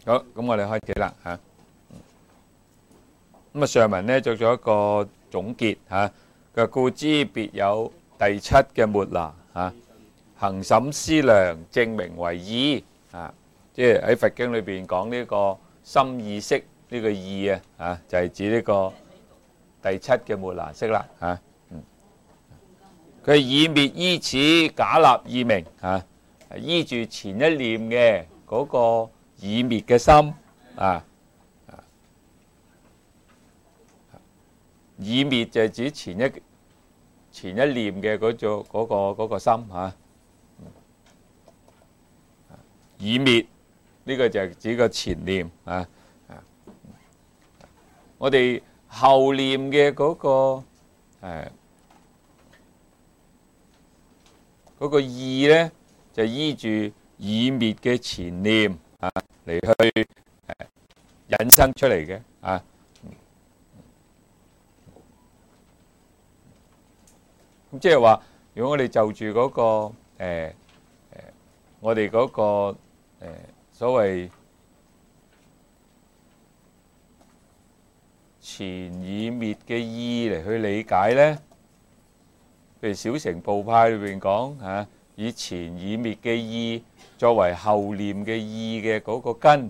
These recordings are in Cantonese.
好，咁我哋開始啦嚇。咁上文呢做咗一個總結嚇，佢故知別有第七嘅末那嚇，行審思量證明為義啊，即係喺佛經裏邊講呢個心意識呢個義啊，就係指呢個第七嘅末那識啦嚇。佢以滅依此假立意名啊，依住前一念嘅嗰個以滅嘅心啊，以滅就係指前一念嘅嗰個心嚇。以滅呢個就係指個前念啊。我哋後念嘅嗰個意呢，就依住以滅嘅前念啊嚟去引生出嚟嘅啊。咁即係話，如果我哋就住嗰個我哋嗰個所謂前以滅嘅意嚟去理解呢，譬如小乘部派裏邊講嚇，以前以滅嘅意作為後念嘅意嘅嗰個根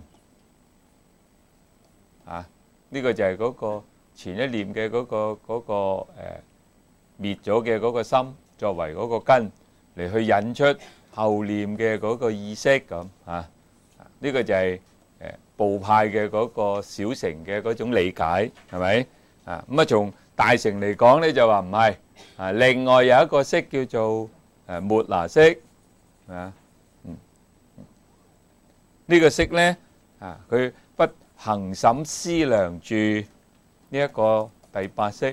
啊，呢個就係嗰個前一念嘅嗰個滅咗嘅嗰個心作為嗰個根嚟去引出後念嘅嗰個意識咁啊，呢個就係部派嘅嗰個小乘嘅嗰種理解係咪啊？咁啊從大乘嚟講咧就話唔係啊，另外有一個識叫做末那識啊，呢個識咧啊，佢不行審思量住呢一個第八識，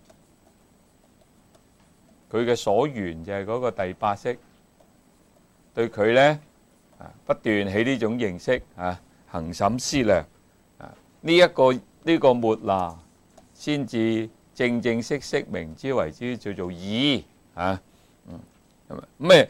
佢嘅所緣就係嗰個第八識，對佢咧啊不斷起呢種認識啊，行審思量啊，呢個末那先至正正式式明之為之叫做義啊。咁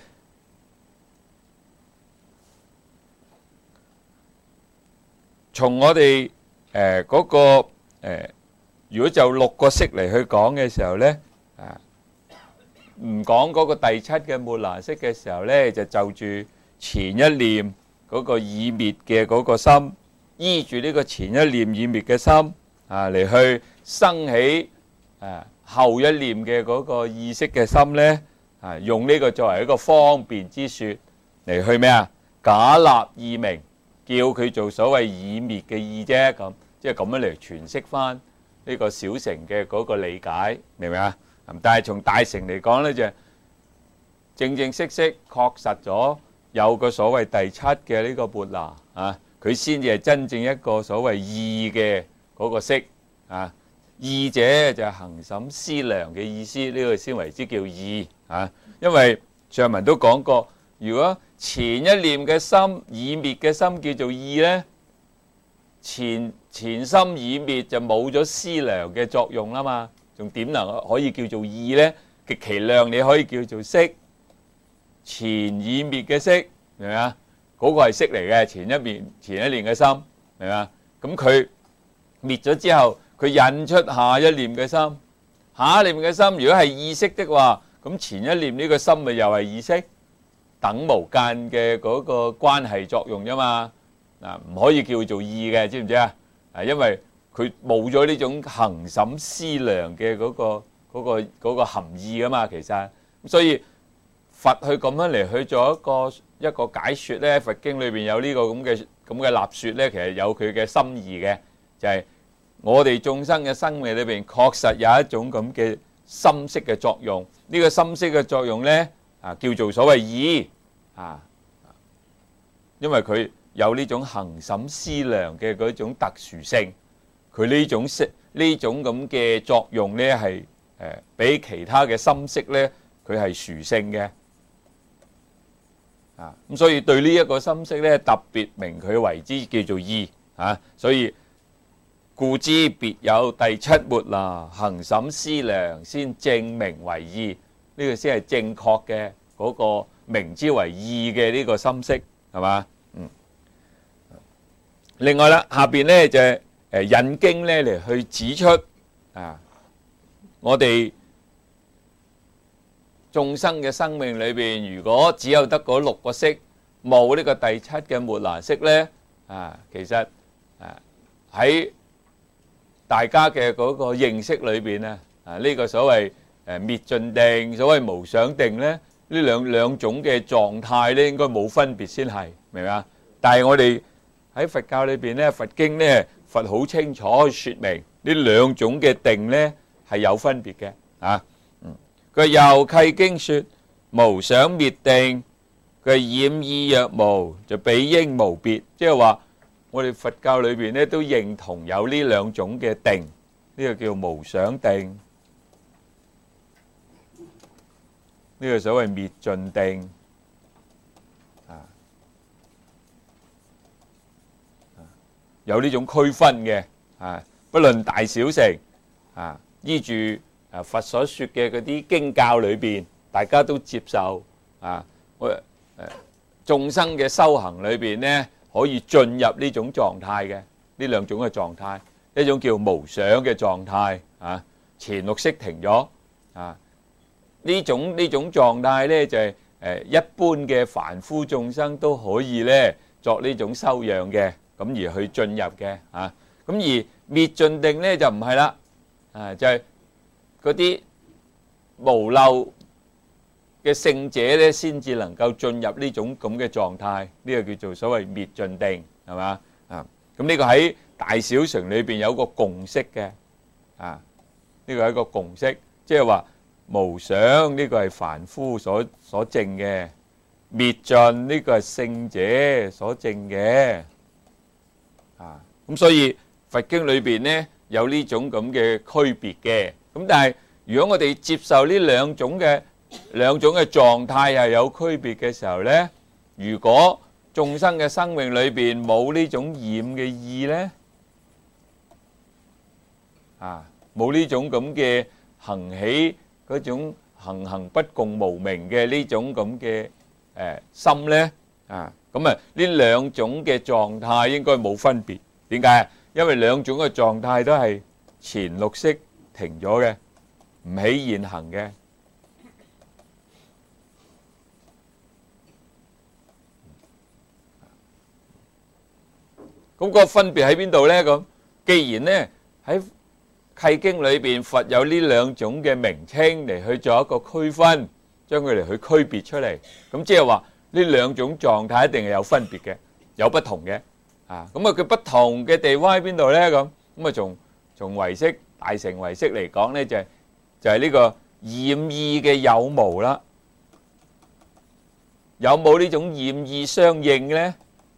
從我哋嗰個如果就六個識嚟去講嘅時候咧唔講嗰個第七嘅末那識嘅時候咧，就住前一念嗰個以滅嘅嗰個心，依住呢個前一念以滅嘅心啊嚟去生起後一念嘅嗰個意識嘅心咧啊，用呢個作為一個方便之說嚟去咩啊？假立意名，叫佢做所謂以滅嘅意啫，咁即係咁樣嚟詮釋翻呢個小乘嘅嗰個理解，明唔明啊？但係從大乘嚟講咧，就正正式式確實咗有個所謂第七嘅呢個末那啊，佢先至係真正一個所謂義嘅嗰個識啊。義者就係行審思量嘅意思，呢個先為之叫義啊。因為上文都講過，如果前一念嘅心以滅嘅心叫做義咧，前心以滅就冇咗思量嘅作用啦嘛。仲點能可以叫做義呢？極其量你可以叫做識，前以滅嘅識，明唔明啊？嗰個係識嚟嘅，前一念嘅心，明唔明啊？咁佢滅咗之後，佢引出下一念嘅心，下一念嘅心如果係意識的話，咁前一念呢個心咪又係意識，等無間嘅嗰個關係作用啫嘛。嗱，唔可以叫做義嘅，知唔知啊？因為佢冇咗呢種行審思量嘅嗰個含義啊嘛，其實所以佛去咁樣嚟去做一個解說咧，佛經裏邊有呢個咁嘅立說咧，其實有佢嘅心意嘅，就係我哋眾生嘅生命裏邊確實有一種咁嘅心識嘅作用，呢個心識嘅作用咧啊叫做所謂義啊，因為佢有呢種行審思量嘅嗰種特殊性。佢呢種咁嘅作用咧，係比其他嘅心識咧，佢係殊勝嘅啊。咁所以對呢一個心識咧，特別明佢為之叫做義啊。所以故知別有第七末那，行審思量先證明為義，呢個先係正確嘅嗰個明之為義嘅呢個心識，係嘛？ 另外啦，下邊咧就引經咧嚟去指出我哋眾生嘅生命裏邊，如果只有得嗰6個識，冇呢個第7嘅末那識咧，其實喺大家嘅嗰個認識裏邊咧，呢個所謂滅盡定，所謂無想定咧，呢兩種嘅狀態咧，應該冇分別先係，明唔明啊？但係我哋喺佛教裏邊咧，佛經咧，佛好清楚説明呢兩種嘅定咧係有分別嘅佢又契經説無想滅定，佢染意若無，就彼應無別，即係話我哋佛教裏邊咧都認同有呢兩種嘅定，呢個叫無想定，呢個所謂滅盡定有呢種區分嘅不論大小乘依住佛所說嘅嗰啲經教裏邊，大家都接受眾生嘅修行裏邊呢，可以進入呢種狀態嘅，呢兩種嘅狀態，一種叫無想嘅狀態前6識停咗呢種狀態呢，就係一般嘅凡夫眾生都可以呢作呢種修養嘅，咁而去進入嘅咁而滅盡定呢就唔係啦就係嗰啲無漏嘅聖者咧，先至能夠進入呢種咁嘅狀態，呢個叫做所謂滅盡定，係嘛咁呢個喺大小乘裏邊有個共識嘅呢個係一個共識，即係話無想呢個係凡夫所證嘅，滅盡呢個係聖者所證嘅咁所以佛經裏邊呢有呢種咁嘅區別嘅，咁但係如果我哋接受呢兩種嘅狀態係有區別嘅時候呢，如果眾生嘅生命裏邊冇呢種染嘅意呢冇呢種咁嘅行起嗰種行不共無明嘅呢種咁嘅心呢咁呢兩種嘅狀態應該冇分別。點解？因為兩種嘅狀態都係前6識停咗嘅，唔起現行嘅。咁個分別喺邊度呢？咁既然呢喺契經裏邊，佛有呢兩種嘅名稱嚟去做一個區分，將佢哋去區別出嚟，咁即係話呢兩種狀態一定係有分別嘅，有不同嘅。咁佢不同嘅地方喺邊度呢？咁從唯識大乘唯識嚟講呢，就係呢個染意嘅有無啦。有冇呢種染意相應呢？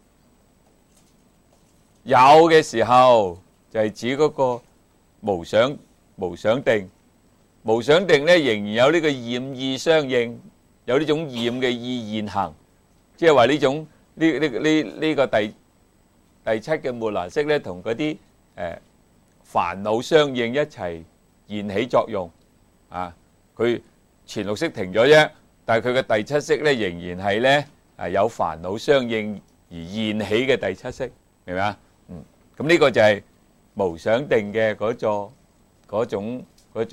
有嘅時候就係指嗰個無想定，無想定呢仍然有呢個染意相應，有呢種染嘅意現行，即係話呢種呢個第7嘅末那識咧，同嗰啲煩惱相應一齊現起作用佢前6識停咗啫，但係佢嘅第7識咧仍然係咧有煩惱相應而現起嘅第7識，明唔明啊？咁呢個就係無想定嘅嗰種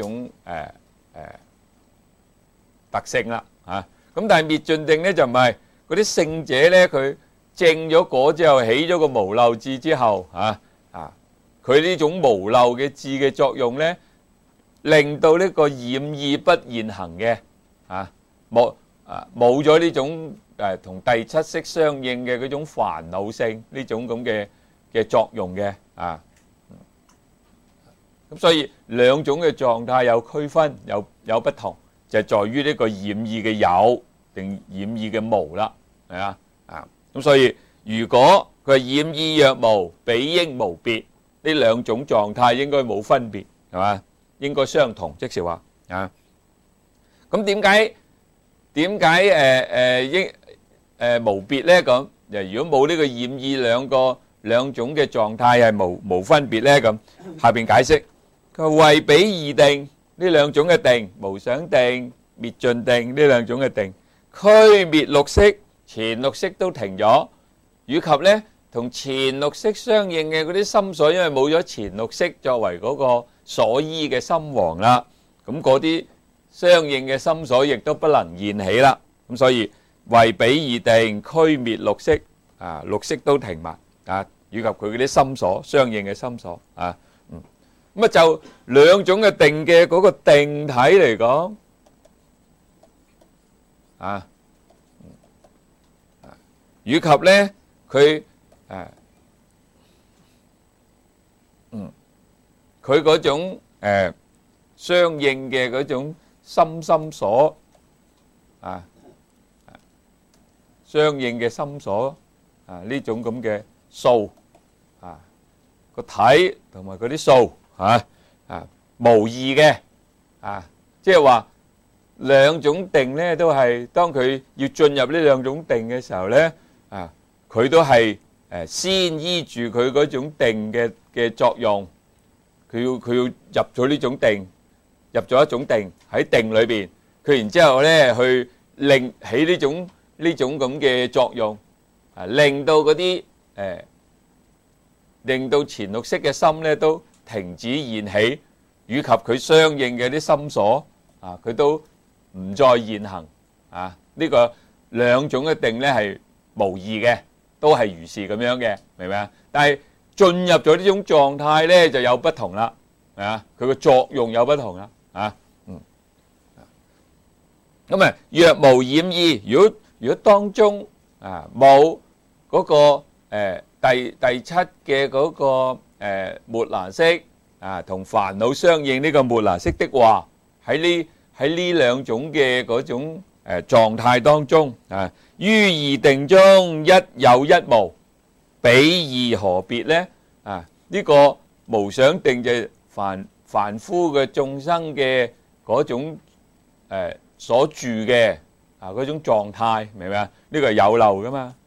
特性啦咁但係滅盡定咧就唔係，嗰啲聖者咧佢證咗果之後，起咗個無漏智之後佢呢種無漏嘅智嘅作用咧，令到呢個染意不現行嘅冇咗呢種同第7識相應嘅嗰種煩惱性呢種咁嘅作用嘅咁所以兩種嘅狀態有區分，有不同，就係在於呢個染意嘅有定染意嘅無啦，係啊咁所以如果佢係染意若無，彼應無別，呢兩種狀態應該冇分別，係嘛？應該相同，即是話咁點解無別咧？咁如果冇呢個染意兩種嘅狀態係無分別咧？咁下邊解釋佢話為彼二定，呢兩種嘅定，無想定、滅盡定呢兩種嘅定，俱滅6識，前6識都停咗，以及咧同前六識相應嘅嗰啲心所，因為冇咗前六識作為嗰個所依嘅心王啦，咁嗰啲相應嘅心所亦都不能現起啦。咁所以為彼二定，驅滅六識，六識都停埋，以及佢嗰啲心所相應嘅心所咁就兩種嘅定嘅嗰個定體嚟講，以及咧佢佢嗰種相應嘅嗰種心所相應嘅心所呢種咁嘅數個體同埋嗰啲數無異嘅即係話兩種定咧都係當佢要進入呢兩種定嘅時候咧佢都係先依住佢嗰種定嘅作用，佢要入咗呢種定，入咗一種定喺定裏邊，佢然之後咧去令起呢種咁嘅作用，令到嗰啲令到前六識嘅心咧都停止現起，以及佢相應嘅啲心所佢都唔再現行呢個兩種嘅定咧係無異嘅，都係如是咁樣嘅，明唔明啊？但係進入咗呢種狀態咧就有不同啦，佢個作用有不同啦，咁若無染意，如果當中冇嗰個第七嘅嗰個末那識同煩惱相應呢個末那識的話，喺呢兩種嘅嗰種狀態當中於二定中一有一無，彼二何別呢？呢個無想定就係凡夫嘅眾生嘅嗰種所住嘅嗰種狀態，明唔明啊？呢個係有漏噶嘛？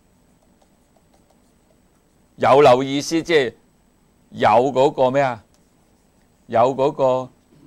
有漏意思即係有嗰個咩啊？有嗰個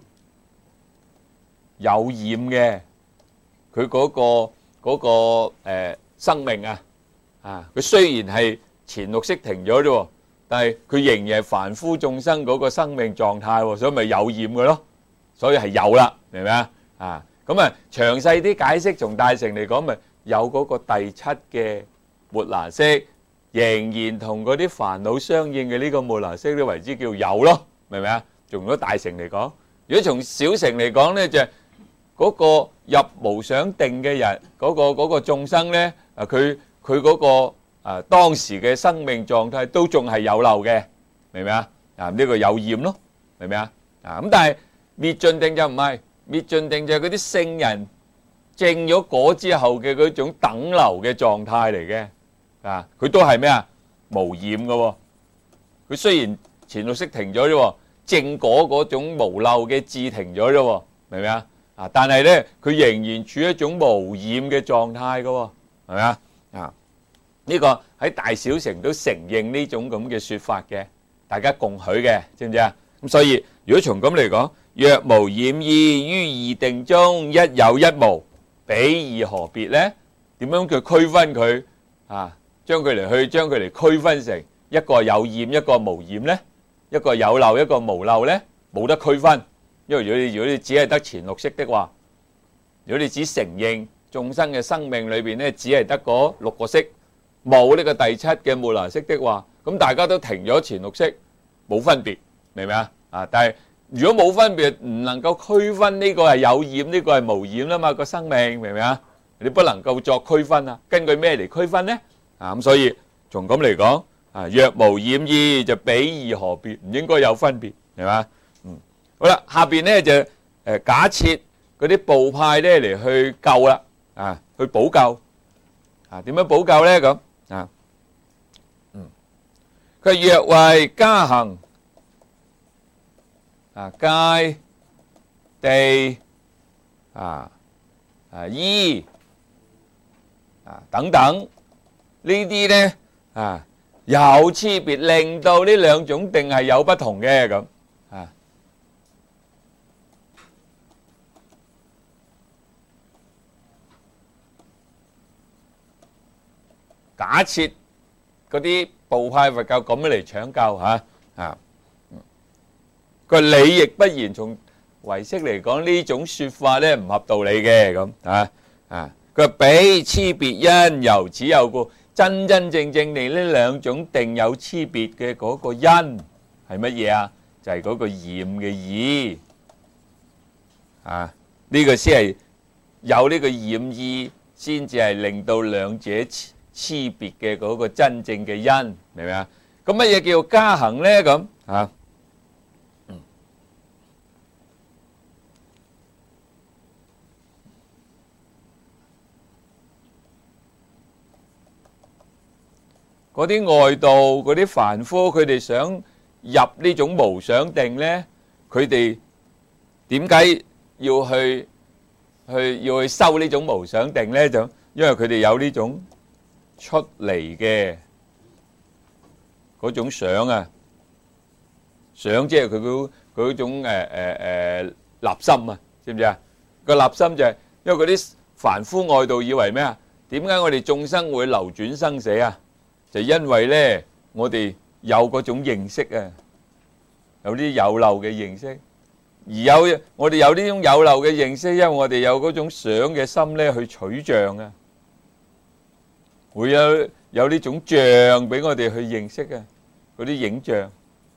有染嘅，佢嗰個生命佢雖然係前六識停咗啫，但係佢仍然係凡夫眾生嗰個生命狀態，所以咪有染嘅咯，所以係有啦，明唔明啊？咁詳細啲解釋，從大乘嚟講，咪有嗰個第七嘅末那識，仍然同嗰啲煩惱相應嘅呢個末那識都為之叫有咯，明唔明啊？從咗大乘嚟講，如果從小乘嚟講咧，就嗰個入無想定嘅人，嗰個眾生咧，佢嗰個當時嘅生命狀態都仲係有漏嘅，明唔明啊？呢個有染咯，明唔明啊？咁但係滅盡定就唔係。滅盡定就係嗰啲聖人證咗果之後嘅嗰種等流嘅狀態嚟嘅，佢都係咩啊？無染嘅，佢雖然前六識停咗啫，證果嗰種無漏嘅智停咗啫，明唔明啊？但係咧，佢仍然處於一種無染嘅狀態嘅，係咪啊？呢個喺大小乘都承認呢種咁嘅說法嘅，大家共許嘅，知唔知啊？咁所以如果從咁嚟講，若無染意，於二定中一有一無，彼二何別呢？點樣叫區分佢將佢嚟區分成一個有染一個無染呢？一個有漏一個無漏呢？冇得區分，因為如果你只係得前六識的話，如果你只承認眾生嘅生命裏邊咧只係得嗰六個識，冇呢個第七嘅末那識的話，咁大家都停咗前六識，冇分別，明唔明啊？但係如果冇分別，唔能夠區分呢個係有染，呢個係無染啦嘛，個生命，明唔明啊？你不能夠作區分啊，根據咩嚟區分呢？咁所以從咁嚟講，若無染意就彼二何別，唔應該有分別，係嘛？好啦，下邊咧就假設嗰啲部派咧嚟去救啦，去補救，點樣補救咧？咁佢若為加行。界地依等等呢啲咧有差別，令到呢兩種定係有不同嘅咁假設嗰啲部派佛教咁樣嚟搶救嚇。佢理亦不然，從唯識嚟講呢種説法咧唔合道理嘅咁佢話彼差別因由此有故，真真正正地呢兩種定有差別嘅嗰個因係乜嘢啊？就係嗰個染嘅意呢個先係有呢個染意，先至係令到兩者差別嘅嗰個真正嘅因，明唔明啊？咁乜嘢叫加行咧？咁嗰啲外道、嗰啲凡夫，佢哋想入呢種無想定咧，佢哋點解要去修呢種無想定咧？就因為佢哋有呢種出離嘅嗰種想想即係佢嗰種立心知唔知啊？個立心就係因為嗰啲凡夫外道以為咩啊？點解我哋眾生會流轉生死啊？就因為咧，我哋有嗰種認識有啲有漏嘅認識，而我哋有呢種有漏嘅認識，因為我哋有嗰種想嘅心咧去取像會有呢種像俾我哋去認識嗰啲影像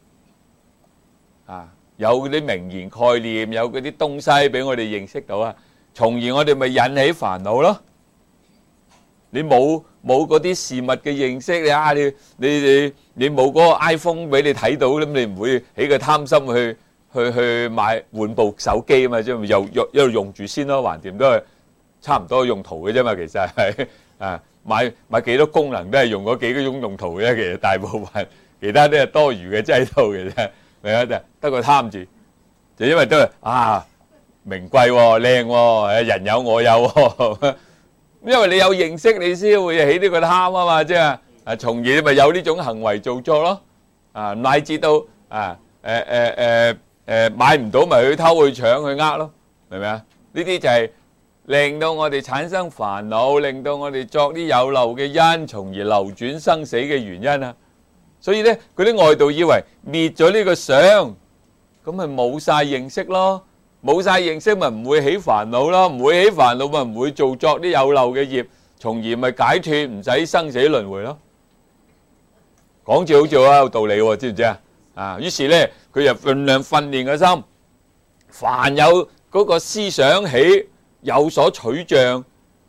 有嗰啲名言概念，有嗰啲東西俾我哋認識到從而我哋咪引起煩惱咯。你冇嗰啲事物嘅認識，你冇嗰個 iPhone 俾你睇到，咁你唔會起個貪心去換部手機嘛？即係又一路用住先咯，橫掂都係差唔多用途嘅啫嘛。其實係買幾多功能都係用嗰幾個種用途嘅，其實大部分其他都係多餘嘅劑度嘅啫，明啊？得個貪住，就因為都係名貴靚喎，人有我有因為你有認識，你先會起呢個貪嘛，即係從而你咪有呢種行為造作咯。乃至到買唔到咪去偷去搶去咯，明唔明啊？呢啲就係令到我哋產生煩惱，令到我哋作啲有漏嘅因，從而流轉生死嘅原因所以咧，嗰啲外道以為滅咗呢個想，咁咪冇晒認識咯。冇晒認識咪唔會起煩惱咯，唔會起煩惱咪唔會做作啲有漏嘅業，從而咪解脫，唔使生死輪迴咯。講住好似好有道理喎，知唔知於是咧，佢就盡量訓練個心，凡有嗰個思想起有所取像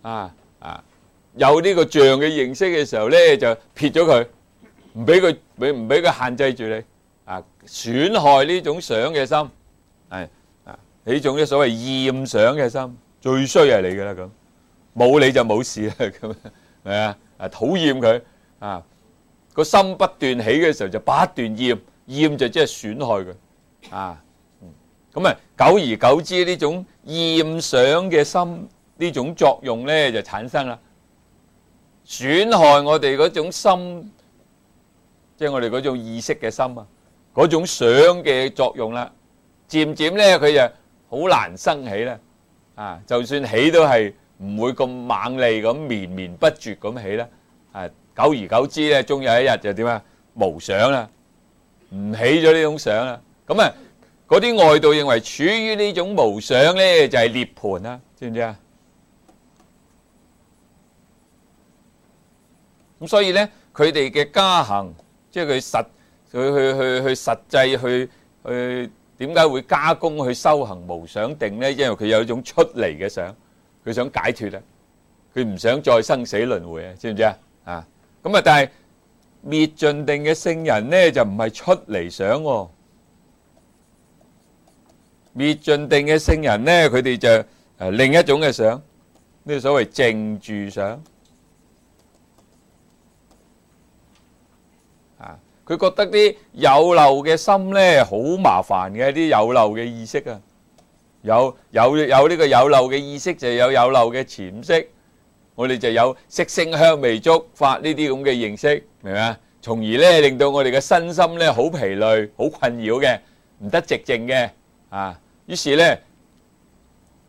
有呢個像嘅認識嘅時候咧，就撇咗佢，唔俾佢限制住你損害呢種想嘅心呢種咧所謂厭想嘅心，最衰係你噶啦咁，冇你就冇事啦咁，係啊？討厭佢個心不斷起嘅時候就不斷厭就即係損害佢咁久而久之呢種厭想嘅心呢種作用咧就產生啦，損害我哋嗰種心，即係我哋嗰種意識嘅心嗰種想嘅作用啦，漸漸咧佢就好難生起啦，就算起都係唔會咁猛烈咁綿綿不絕咁起啦，久而久之咧，終有一日就點啊？無想啦，唔起咗呢種想啦。咁嗰啲外道認為處於呢種無想咧就係涅槃啦，知唔知啊？咁所以咧，佢哋嘅加行，即係佢去實際去。點解會加工去修行無想定呢？因為佢有一種出離嘅想，佢想解脫佢唔想再生死輪迴知唔知咁但係滅盡定嘅聖人呢，就唔係出離想滅盡定嘅聖人呢，佢哋就另一種嘅想，呢個所謂靜住想佢覺得啲有漏嘅心咧好麻煩嘅，啲有漏嘅意識有呢個有漏嘅意識就有漏嘅潛識，我哋就有色聲香味觸法呢啲咁嘅認識，明唔明啊？從而咧令到我哋嘅身心咧好疲累、好困擾嘅，唔得寂靜嘅於是咧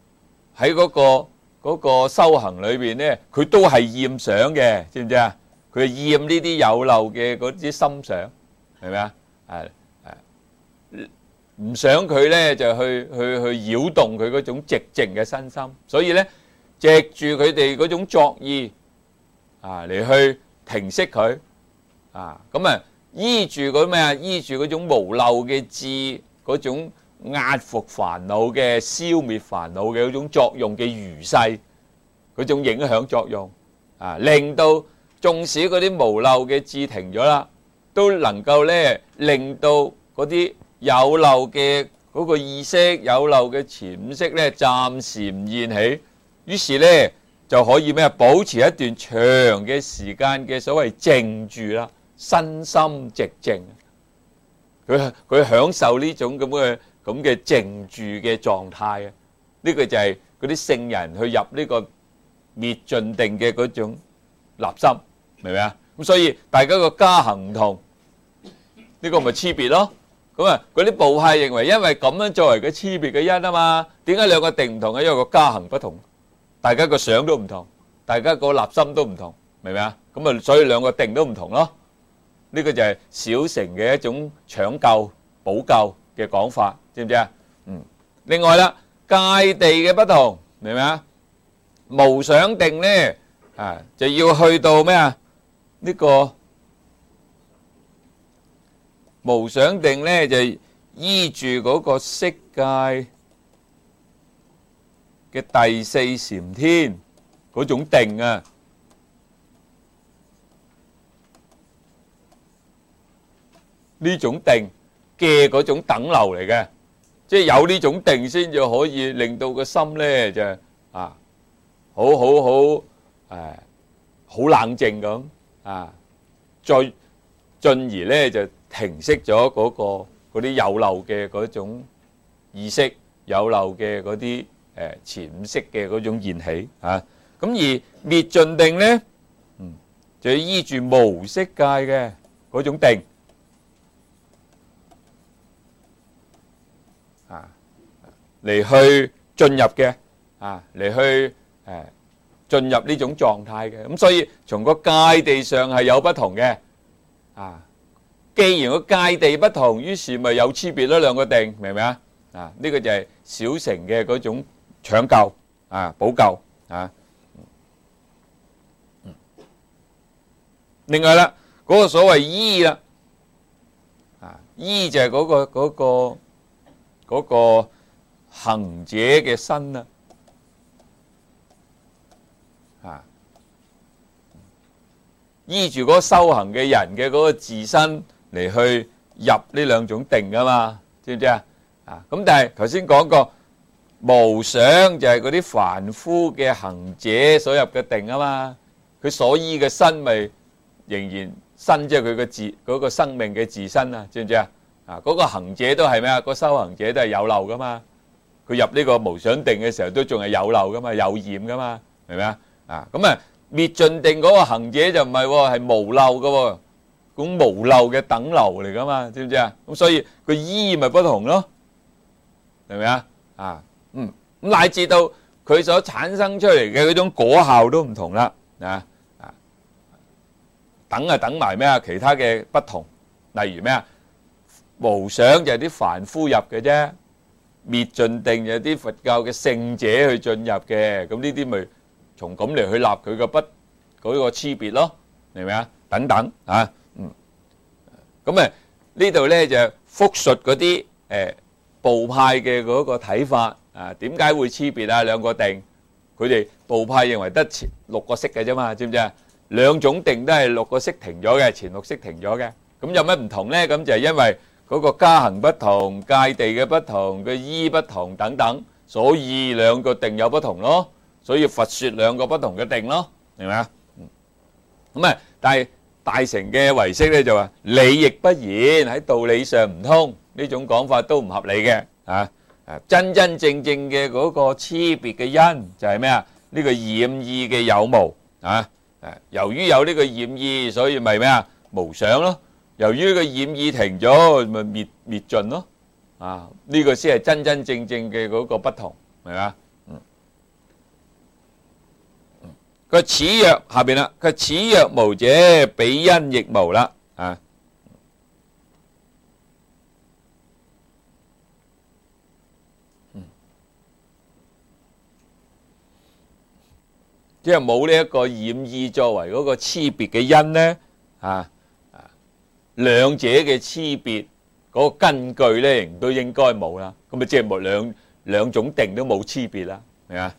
喺嗰個修行裏邊咧，佢都係厭想嘅，知唔知啊？ 佢厭呢啲有漏嘅嗰啲心想，係咪啊？唔想佢咧就去擾動佢嗰種寂靜嘅身心，所以咧藉住佢哋嗰種作意嚟去停息佢咁啊，依住嗰咩啊？依住嗰種無漏嘅智，嗰種壓服煩惱嘅、消滅煩惱嘅嗰種作用嘅餘勢，嗰種影響作用令到縱使嗰啲無漏嘅智停咗啦，都能夠咧令到嗰啲有漏嘅嗰個意識、有漏嘅潛意識咧暫時唔現起，於是咧就可以咩保持一段長嘅時間嘅所謂靜住啦，身心寂靜。佢享受呢種咁嘅靜住嘅狀態啊！呢個就係嗰啲聖人去入呢個滅盡定嘅嗰種立心，明唔明啊？咁所以大家個加行唔同，呢個咪差別咯。咁啊，嗰啲部派認為，因為咁樣作為個差別嘅因啊嘛，點解兩個定唔同啊？因為個加行不同，大家個想都唔同，大家個立心都唔同，明唔明啊？咁啊，所以兩個定都唔同咯。呢個就係小乘嘅一種搶救、補救嘅講法，知唔知啊？另外啦，界地嘅不同，明唔明啊？無想定咧就要去到咩啊？呢個無想定咧就依住嗰個色界嘅第四禪天嗰種定啊，呢種定嘅嗰種等流嚟嘅，即係有呢種定先至可以令到個心咧就好冷靜咁再進而咧就停息咗嗰啲有漏嘅嗰種意識，有漏嘅嗰啲潛意識嘅嗰種現起咁而滅盡定咧，就要依住無色界嘅嗰種定嚟去進入嘅嚟去進入呢種狀態嘅。咁所以從個界地上係有不同嘅既然個界地不同，於是咪有區別咯，兩個定，明唔明啊？呢個就係小乘嘅嗰種搶救補救另外啦，嗰個所謂依啦依就係嗰個行者嘅身啦依住嗰個修行嘅人嘅嗰個自身嚟去入呢兩種定噶嘛，知唔知啊？咁但係頭先講過無想就係嗰啲凡夫嘅行者所入嘅定啊嘛，佢所依嘅身咪仍然身，即係佢嗰個生命嘅自身啊，知唔知啊？嗰個行者都係咩啊？個修行者都係有漏噶嘛，佢入呢個無想定嘅時候都仲係有漏噶嘛，有染噶嘛，明唔明啊？咁啊滅盡定嗰個行者就唔係喎，係無漏噶喎，咁無漏嘅等流嚟噶嘛，知唔知啊？咁所以個依咪不同咯，明唔明啊？咁乃至到佢所產生出嚟嘅嗰種果效都唔同啦，等埋咩啊？其他嘅不同，例如咩啊？無想就係啲凡夫入嘅啫，滅盡定就係啲佛教嘅聖者去進入嘅，咁呢啲咪從咁嚟去立佢個嗰個區別咯，明唔明啊？等等咁呢度咧就複述嗰啲部派嘅嗰個睇法點解會區別啊？兩個定，佢哋部派認為得前六個識嘅啫嘛，知唔知啊？兩種定都係六個識停咗嘅，前六識停咗嘅，咁有咩唔同咧？咁就係因為嗰個加行不同、界地嘅不同、嘅依不同等等，所以兩個定有不同咯。所以佛說兩個不同嘅定咯，明唔明啊？咁但係大乘嘅唯識咧就話理亦不然，喺道理上唔通，呢種講法都唔合理嘅真真正正嘅嗰個差別嘅因就係咩啊？呢個染意嘅有無由於有呢個染意，所以咪咩啊？無想咯。由於呢個染意停咗，咪滅盡咯。呢個先係真真正正嘅嗰個不同，明唔明啊？ 佢此若下邊啦，佢此若無者，彼因亦無啦。啊，即係冇呢一個染意作為嗰個差別嘅因呢，兩者嘅差別嗰個根據咧，亦都應該冇啦。咁啊，即係冇兩種定都冇差別啦，係咪啊？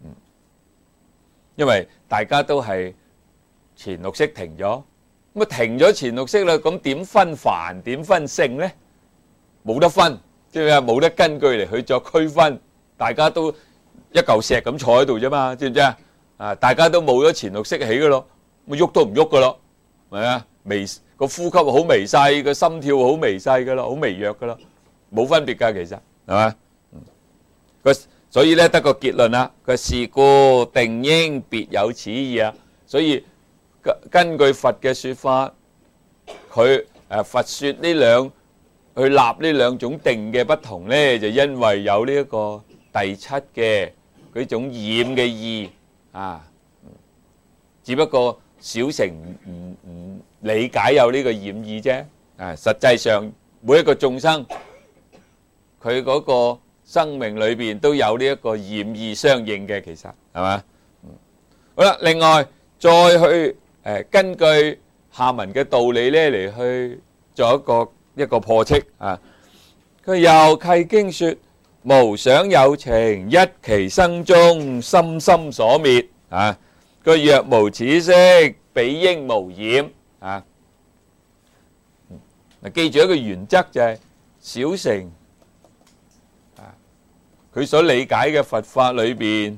因為大家都係前六識停咗，咁啊停咗前六識啦，咁點分凡點分聖咧？冇得分，即係冇得根據嚟去作區分，大家都一嚿石咁坐喺度啫嘛，知唔知啊？大家都冇咗前六識起嘅咯，咁喐都唔喐嘅咯，係咪啊？個呼吸好微細，個心跳好微細嘅咯，好微弱嘅咯，冇分別㗎，其實係嘛？所以咧得個結論啦，佢是故定應別有此意啊。所以根據佛嘅説法，佢佛説呢兩去立呢兩種定嘅不同咧，就因為有呢一個第七嘅嗰種染嘅意啊，只不過小乘唔理解有呢個染意啫。實際上每一個眾生佢嗰個生命裏邊都有呢一個染意相應嘅，其實係嘛？好啦，另外再去根據下文嘅道理咧嚟去做一個破斥啊。佢又契經說：無想有情，一其生中，心心所滅啊。佢若無此識，彼應無染啊。嗱，記住一個原則就係小乘佢所理解嘅佛法裏邊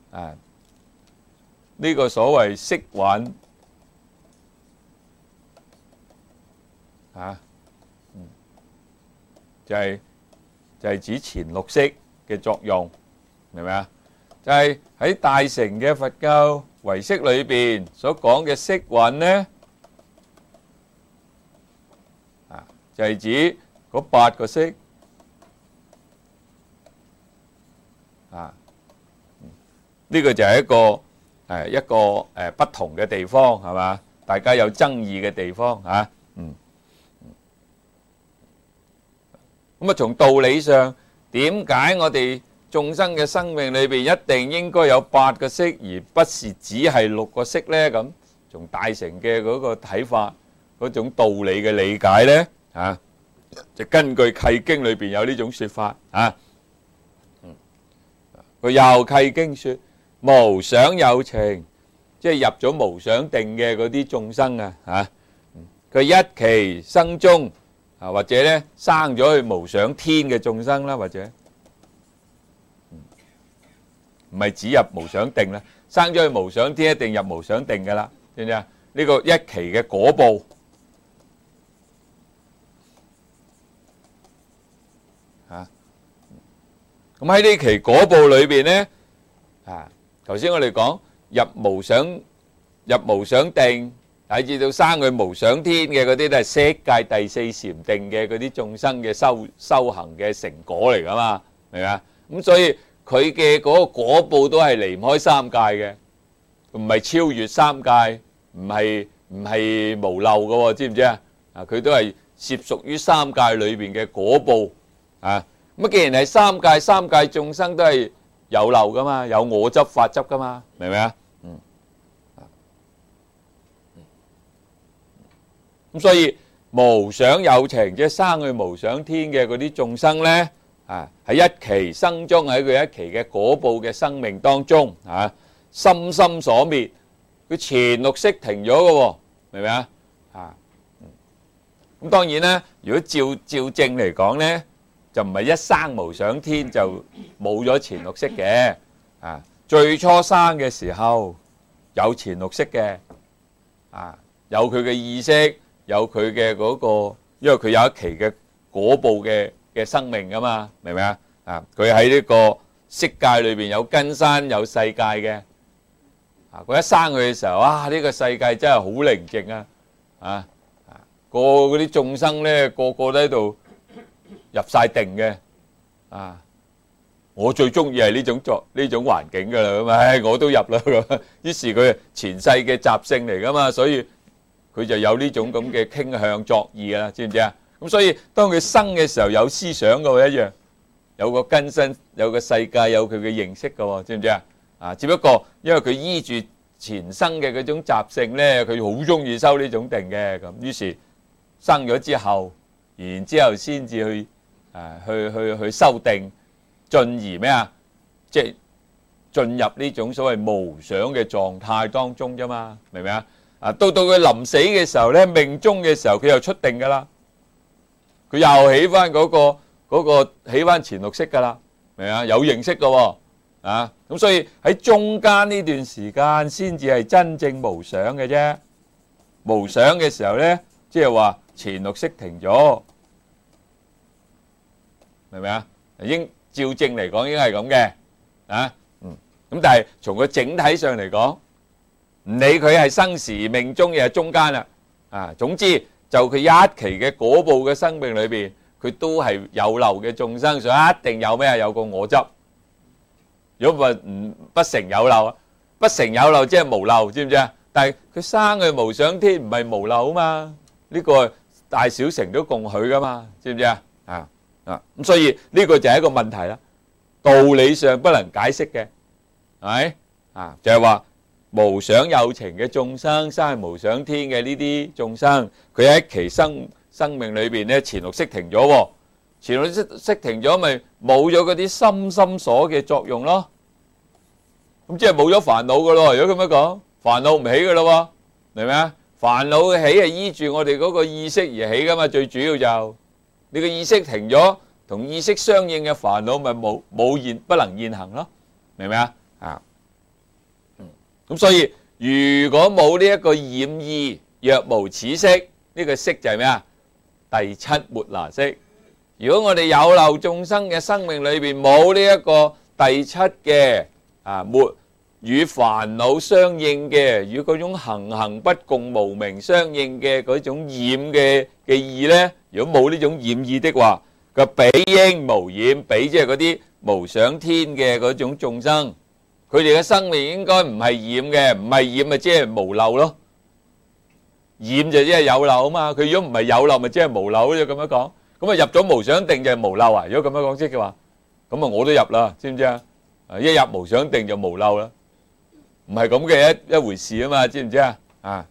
呢個所謂色蘊就係指前六識嘅作用，明唔明啊？就係喺大乘嘅佛教唯識裏邊所講嘅色蘊呢，就係指嗰8個識呢個就係一個不同嘅地方，係嘛？大家有爭議嘅地方嚇。咁啊，從道理上，點解我哋眾生嘅生命裏邊一定應該有8個識，而不是只係6個識呢？咁從大乘嘅嗰個睇法，嗰種道理嘅理解呢，就根據契經裏邊有呢種説法啊。佢又契經説無想有情，即係入咗無想定嘅嗰啲眾生啊，佢一其生中或者咧生咗去無想天嘅眾生啦，或者唔係只入無想定啦，生咗去無想天一定入無想定噶啦，知唔知啊？呢個一期嘅果報咁喺呢期果報裏邊咧，頭先我哋講入無想定，乃至到生去無想天嘅嗰啲都係色界第四禪定嘅嗰啲眾生嘅修行嘅成果嚟噶嘛，明唔明啊？咁所以佢嘅嗰個果報都係離唔開三界嘅，唔係超越三界，唔係無漏嘅喎，知唔知啊？佢都係涉屬於三界裏邊嘅果報啊。咁既然係三界眾生都係有漏噶嘛，有我執法執噶嘛，明唔明啊？咁所以無想有情，即係生去無想天嘅嗰啲眾生咧，喺一期生中，喺佢一期嘅果報嘅生命當中，心心所滅，佢前六識停咗嘅喎，明唔明啊？咁當然啦，如果照正嚟講咧，就唔係一生無想天就冇咗前六識嘅，最初生嘅時候有前六識嘅，有佢嘅意識，有佢嘅嗰個，因為佢有一期嘅果報嘅生命噶嘛，明唔明啊？佢喺呢個色界裏邊有根山有世界嘅，佢一生佢嘅時候，哇！呢個世界真係好寧靜啊，個嗰啲眾生咧，個個都喺度入晒定嘅，好我最中意係呢種環境噶啦，咁我都入啦咁。於是佢前世嘅習性嚟噶嘛，所以佢就有呢種咁嘅傾向作意噶啦，知唔知啊？咁所以當佢生嘅時候有思想嘅喎，一樣有個根身，有個世界，有佢嘅認識嘅喎，知唔知啊？啊，只不過因為佢依住前生嘅嗰種習性咧，佢好中意修呢種定嘅咁，於是生咗之後，然之後先至去修定，進而咩啊？即係進入呢種所謂無想嘅狀態當中啫嘛，明唔明啊？啊，到佢臨死嘅時候咧，命終嘅時候，佢又出定噶啦，佢又起翻嗰個起翻前六識噶啦，明唔明啊？有認識嘅喎。啊，咁所以喺中間呢段時間先至係真正無想嘅啫。無想嘅時候咧，即係話前六識停咗，明唔明啊？應照正嚟講應該係咁嘅，啊，咁但係從個整體上嚟講，唔理佢係生時命終亦係中間啦，啊，總之就佢一期嘅果報嘅生命裏邊，佢都係有漏嘅眾生，所以一定有咩啊？有個我執。如果不成有漏啊，不成有漏即係無漏，知唔知啊？但係佢生去無想天唔係無漏啊嘛，呢個大小乘都共許噶嘛，知唔知啊？咁所以呢個就係一個問題啦，道理上不能解釋嘅，係咪啊？就係話無想有情嘅眾生，生去無想天嘅呢啲眾生，佢喺一期生命裏邊咧，前六識停咗喎。前六識停咗，咪冇咗嗰啲心所嘅作用咯。咁即係冇咗煩惱噶咯。如果咁樣講，煩惱唔起噶咯，明唔明啊？煩惱嘅起係依住我哋嗰個意識而起噶嘛。最主要就你個意識停咗，同意識相應嘅煩惱咪不能現行咯，明唔明啊？啊，咁所以如果冇呢一個染意，若無此識，呢個識就係咩啊？第七末那識。如果我哋有漏眾生嘅生命裏邊冇呢一個第七嘅與煩惱相應嘅，與嗰種行不共無明相應嘅嗰種染嘅意呢，如果冇呢種染意的話，個比應無染，比即係嗰啲無想天嘅嗰種眾生，佢哋嘅生命應該唔係染嘅，唔係染咪即係無漏咯，染就即係有漏啊嘛，佢如果唔係有漏咪即係無漏，就咁樣講。咁啊入咗無想定就係無漏啊！如果咁樣講即嘅話，咁啊我都入啦，知唔知啊？一入無想定就無漏啦，唔係咁嘅一回事啊嘛，知唔知啊？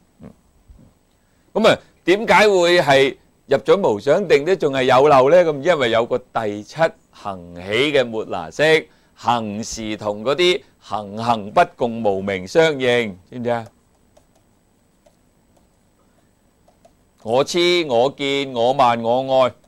咁啊點解會係入咗無想定都仲係有漏咧？咁因為有個第七行起嘅末那識，行時同嗰啲行不共無明相應，知唔知啊？我痴我見我慢我愛。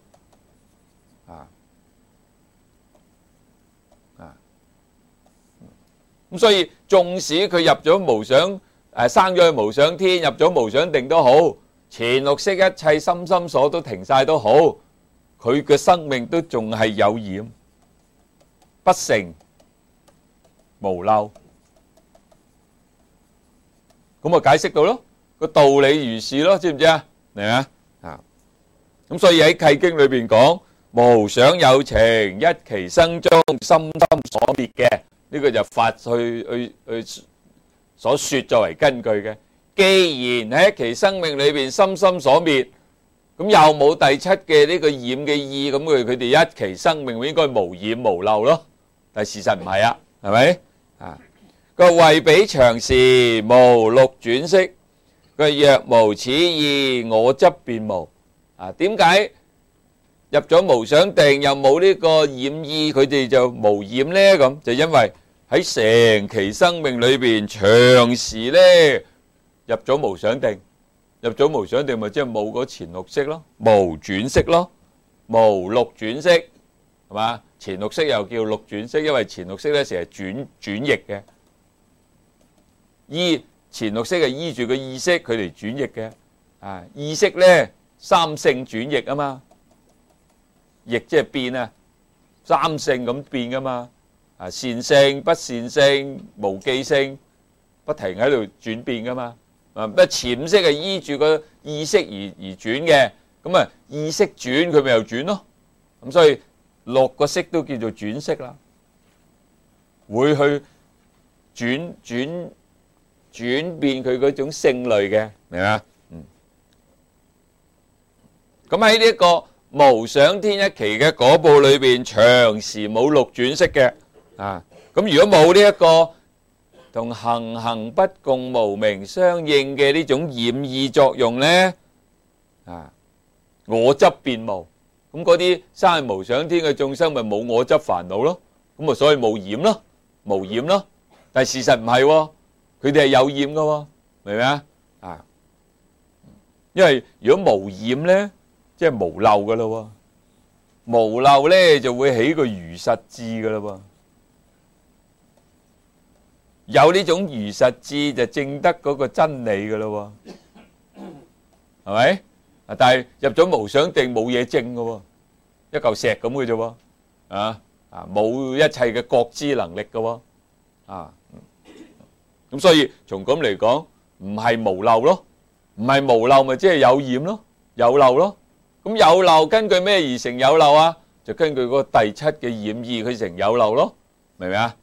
咁所以縱使佢入咗無想，生咗去無想天，入咗無想定都好，前六識一切心所都停晒都好，佢嘅生命都仲係有染，不成無漏。咁啊解釋到咯，個道理如是咯，知唔知啊？明唔明啊？咁所以喺契經裏邊講，無想有情，一期生中心所滅嘅。呢個就法去所說作為根據嘅。既然喺一期生命裏邊心所滅，咁又冇第七嘅呢個染嘅意，咁佢哋一期生命應該無染無漏咯。但係事實唔係啊，係咪啊？佢話為彼長時無六轉識，佢話若無此意，我執便無。點解入咗無想定又冇呢個染意，佢哋就無染呢？咁就因為喺成期生命裏邊長時呢入咗無想定，入咗無想定咪即係冇嗰前六識咯，無轉識咯，無六轉識係嘛？前六識又叫六轉識，因為前六識咧成日轉譯嘅，前六識係依住個意識佢嚟轉譯嘅，意識咧三性轉譯啊嘛，譯即係變啊，三性咁變噶嘛。善性、不善性、無記性，不停喺度轉變噶嘛。潛識係依住個意識而轉嘅，咁啊意識轉佢咪又轉咯。咁所以六個識都叫做轉識啦。 會去轉變佢嗰種性類嘅，明嘛？咁喺呢一個無想天一期嘅果報裏邊，長時冇六轉識嘅啊。咁如果冇呢一個同行行不共無明相應嘅呢種染意作用呢，啊，我執變無，咁嗰啲生喺無想天嘅眾生咪冇我執煩惱咯，咁啊所以冇染咯，無染咯。但係事實唔係喎，佢哋係有染噶喎，明唔明啊？啊，因為如果無染呢，即係無漏噶啦喎，無漏呢就會起個如實智噶啦喎。有呢種如實智就證得嗰個真理㗎咯喎，係咪？但係入咗無想定冇嘢證㗎喎，一嚿石咁嘅啫喎，冇一切嘅覺知能力㗎喎，咁所以從咁嚟講，唔係無漏咯，唔係無漏咪即係有染咯，有漏咯。咁有漏根據咩而成有漏啊？就根據嗰個第七嘅染意佢成有漏咯，明唔明啊？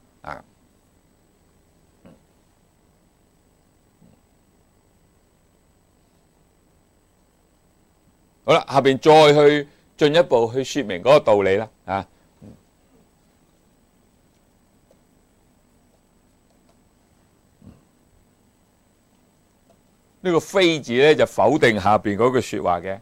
好啦，下邊再去進一步去說明嗰個道理啦，呢個非字咧就否定下邊嗰句說話嘅，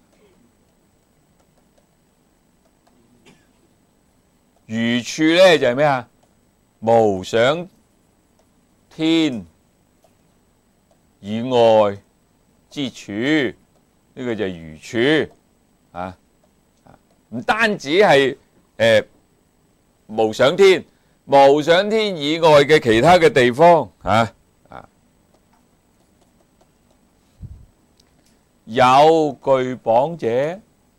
餘處咧就係咩啊？無想天以外之處。呢個就係餘處唔單止係無想天，無想天以外嘅其他嘅地方有具綁者，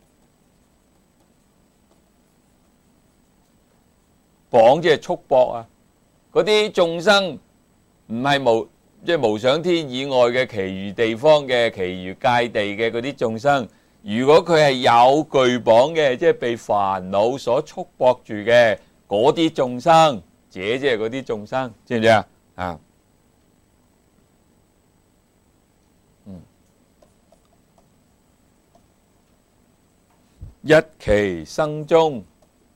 綁即係束縛啊！嗰啲眾生唔係即係無想天以外嘅其餘地方嘅其餘界地嘅嗰啲眾生，如果佢係有具綁嘅，即係被煩惱所束縛住嘅嗰啲眾生，即係嗰啲眾生，知唔知啊？一期生中，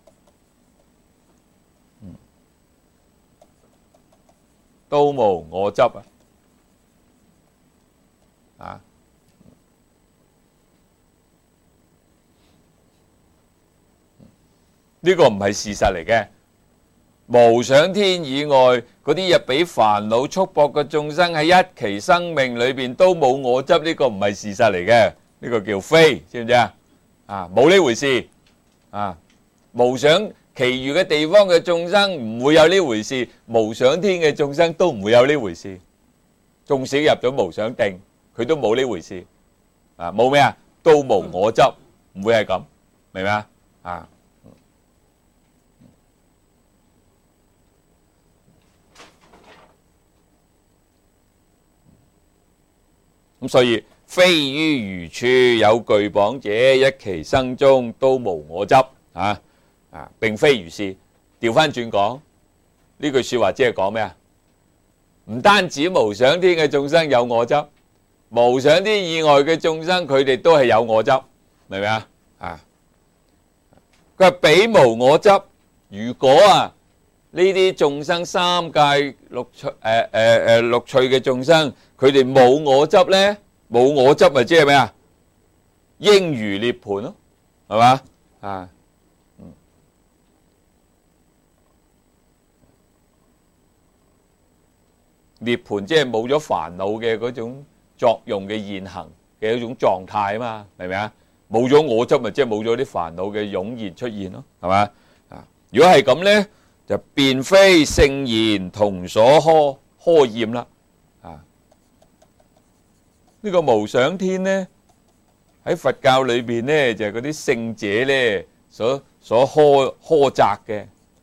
都無我執呢個唔係事實嚟嘅。無想天以外嗰啲入俾煩惱束縛嘅眾生喺一期生命裏邊都冇我執，呢個唔係事實嚟嘅，呢個叫非，知唔知冇呢回事無想其餘嘅地方嘅眾生唔會有呢回事，無想天嘅眾生都唔會有呢回事。縱使入咗無想定，佢都冇呢回事冇咩都無我執，唔會係咁，明唔明咁所以非於餘處有具綁者，一期生中都無我執並非如是。調翻轉講，呢句說話即係講咩唔單止無想天嘅眾生有我執，無想天以外嘅眾生佢哋都係有我執，明唔明佢話彼無我執，如果呢啲眾生三界六趣嘅眾生，佢哋冇我執呢？冇我執咪即係咩應如涅槃咯，係嘛涅槃即係冇咗煩惱嘅嗰種作用嘅現行嘅一種狀態嘛，明唔明冇咗我執咪即係冇咗啲煩惱嘅湧現出現咯，係嘛如果係咁呢，就便非聖言同所呵驗啦。呢個無想天呢，喺佛教裏邊呢，就係嗰啲聖者呢所呵責嘅，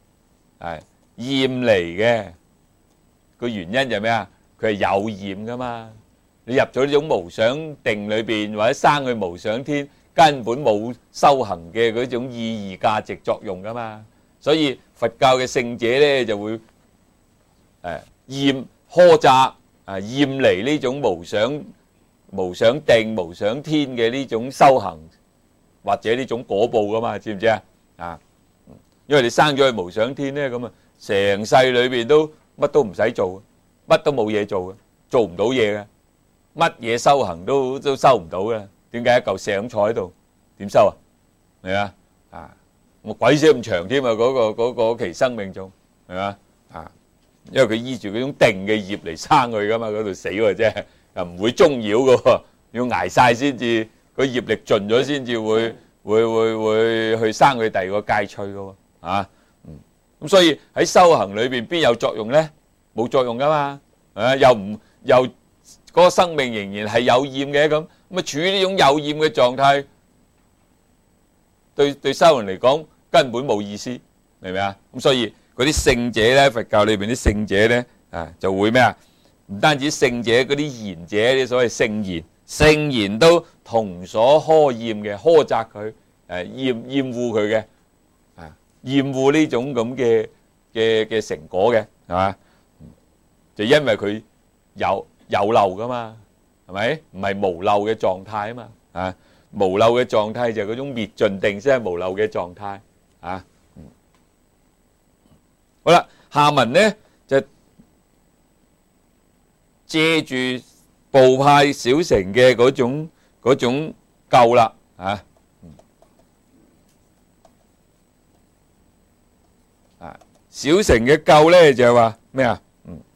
驗嚟嘅。個原因就係咩佢係有染噶嘛。你入咗呢種無想定裏邊，或者生去無想天，根本冇修行嘅嗰種意義價值作用噶嘛。所以佛教嘅聖者呢，就會厭苛責厭離呢種無想定、無想天嘅呢種修行或者呢種果報噶嘛，知唔知啊？因為你生咗去無想天咧，咁啊成世裏邊都乜都唔使做，乜都冇嘢做嘅，做唔到嘢嘅，乜嘢修行都收唔到嘅。點解一嚿石咁坐喺度點收啊？係啊？我鬼死咁長添啊！嗰期生命仲係嘛？因為佢依住嗰種定嘅業嚟生佢噶嘛，嗰度死喎啫，又唔會終擾噶喎，要捱晒先至個業力盡咗先至會去生佢第二個階趣噶喎，咁所以喺修行裏邊邊有作用咧？冇作用噶嘛，又嗰個生命仍然係有厭嘅咁啊，處於呢種有厭嘅狀態，對修行嚟講根本冇意思，明唔明啊？咁所以嗰啲聖者咧，佛教裏邊啲聖者咧就會咩啊？唔單止聖者嗰啲賢者，啲所謂聖賢都同所呵厭嘅，苛責佢，厭惡佢嘅，厭惡呢種咁嘅成果嘅，係嘛？就因為佢有漏噶嘛，係咪？唔係無漏嘅狀態啊嘛，無漏嘅狀態就係嗰種滅盡定先係無漏嘅狀態，好啦，下文咧就借住部派小乘嘅嗰種救啦，小乘嘅救咧就係話咩啊？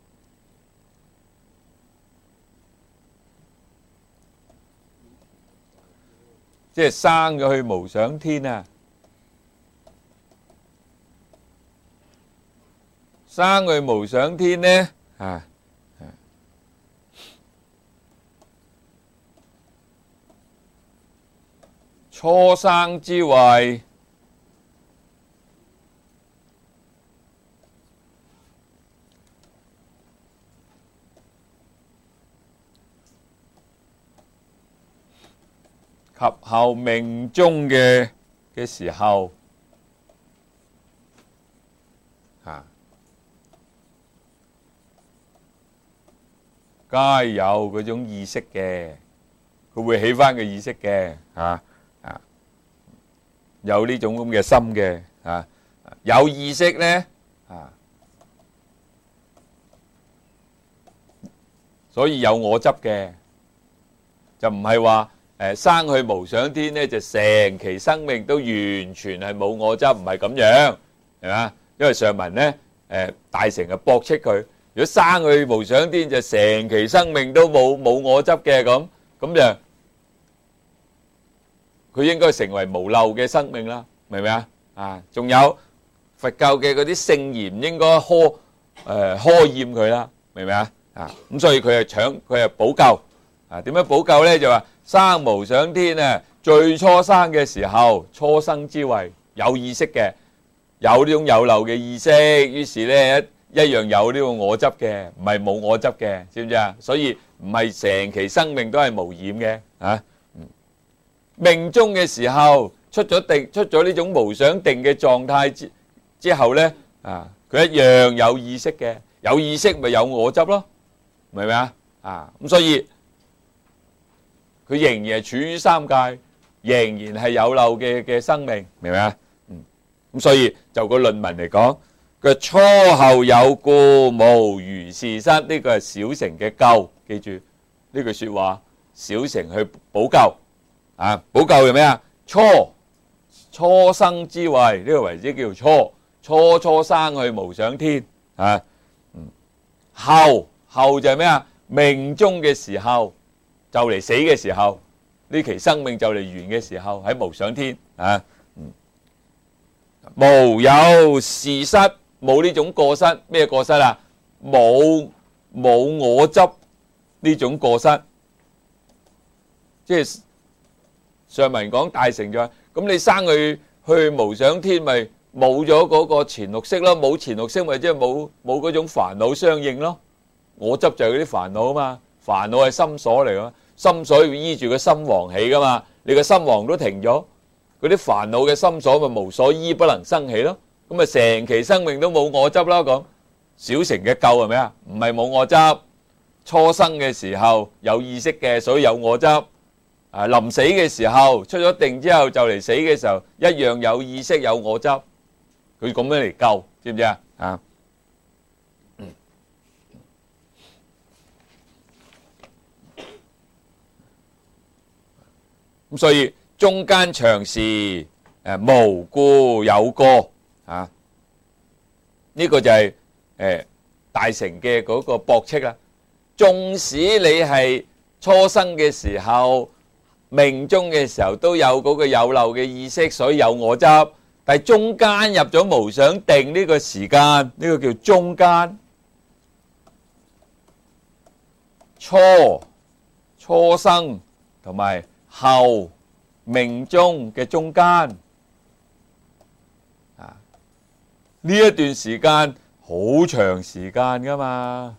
即係生咗去無想天啊！生去無想天呢，初生之慧，及後命終嘅時候，皆有嗰種意識嘅，佢會起返個意識嘅，有呢種咁嘅心嘅，有意識咧，所以有我執嘅，就唔係話生去無想天咧，就成期生命都完全係冇我執，唔係咁樣，係嘛？因為上文咧，大乘就駁斥佢。如果生去無想天就成期生命都冇我執嘅，咁就佢應該成為無漏嘅生命啦，明唔明啊？仲有佛教嘅嗰啲聖賢唔應該苛厭佢啦，明唔明啊？咁所以佢係補救，點樣補救咧？就話生無想天啊，最初生嘅時候，初生之慧有意識嘅，有呢種有漏嘅意識，於是咧一樣有呢個我執嘅，唔係冇我執嘅，知唔知啊？所以唔係成期生命都係無染嘅，命終嘅時候出咗呢種無想定嘅狀態之後咧，佢一樣有意識嘅，有意識咪有我執咯，明唔明啊？咁所以佢仍然係處於三界，仍然係有漏嘅生命，明唔明啊？咁所以就個論文嚟講。佢初後有故無如是失，呢個係小乘嘅救，記住呢句說話，小乘去補救，補救係咩啊？初生之慧，呢個為之叫初生去無想天，後就係咩啊？命終嘅時候，就嚟死嘅時候，呢期生命就嚟完嘅時候喺無想天，無有是失。冇呢種過失，咩過失啊？冇我執呢種過失，即係上文講大乘就係咁，你生去無想天咪冇咗嗰個前六識咯，冇前六識咪即係冇嗰種煩惱相應咯。我執就係嗰啲煩惱啊嘛，煩惱係心所嚟噶，心所要依住個心王起噶嘛，你個心王都停咗，嗰啲煩惱嘅心所咪無所依不能生起咯。咁咪成期生命都冇我執啦，咁小乘嘅救係咩啊？唔係冇我執，初生嘅時候有意識嘅，所以有我執。臨死嘅時候出咗定之後就嚟死嘅時候，一樣有意識有我執。佢咁樣嚟救，知唔知啊？咁所以中間長時無故有過呢個就係大乘嘅嗰個駁斥啦。縱使你係初生嘅時候、命中嘅時候都有嗰個有漏嘅意識，所以有我執。但係中間入咗無想定呢個時間，呢個叫中間。初生同埋後命中嘅中間呢一段時間好長時間噶嘛，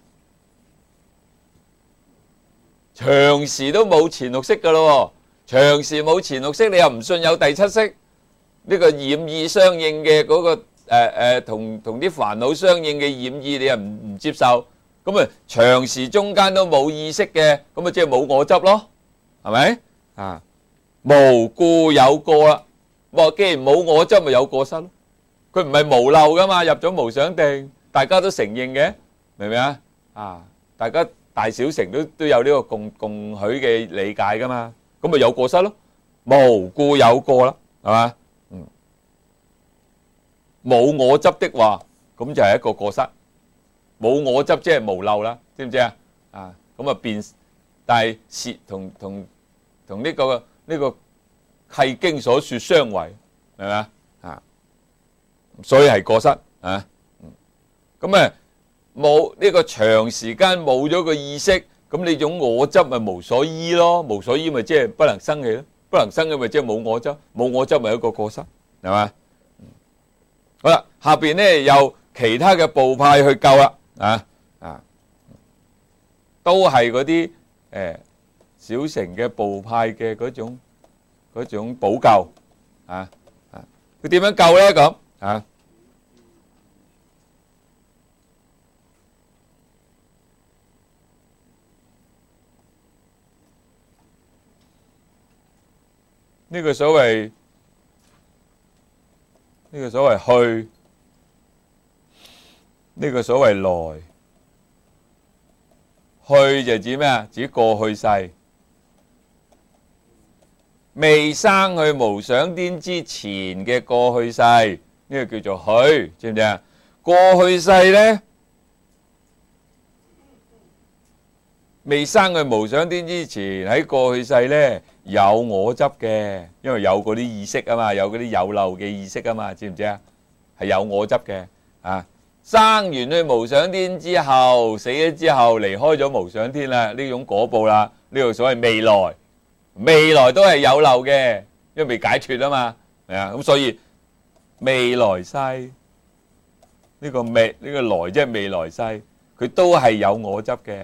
長時都冇前六識噶咯，長時冇前六識，你又唔信有第七識呢個染意相應嘅嗰個同啲煩惱相應嘅染意，你又唔接受，咁啊長時中間都冇意識嘅，咁啊即係冇我執咯，係咪無故有過啦。既然冇我執，咪有過失咯。佢唔係無漏噶嘛，入咗無想定，大家都承認嘅，明唔明啊？大家大小乘都有呢個共許嘅理解噶嘛，咁咪有過失咯。無故有過啦，係嘛？冇我執的話，咁就係一個過失。冇我執即係無漏啦，知唔知啊？咁啊變，但係涉同呢個契經所說相違，係咪啊？所以係過失咁冇呢個長時間冇咗個意識，咁你種我執咪無所依咯，無所依咪即係不能生起咯，不能生起咪即係冇我執，冇我執咪一個過失，係嘛？好啦，下邊咧有其他嘅部派去救啦，都係嗰啲小乘嘅部派嘅嗰種補救佢點樣救咧？咁呢個所謂去，呢個所謂來，去就指咩啊？指過去世，未生去無想天之前嘅過去世，呢個叫做去，知唔知啊？過去世呢，未生去無想天之前，喺過去世呢，有我執嘅，因為有嗰啲意識啊嘛，有嗰啲有漏嘅意識啊嘛，知唔知啊？係有我執嘅生完去無想天之後，死咗之後離開咗無想天啦，呢種果報啦，呢個所謂未來都係有漏嘅，因為未解脫啊嘛，咁所以未來世呢個來即係未來世，佢都係有我執嘅。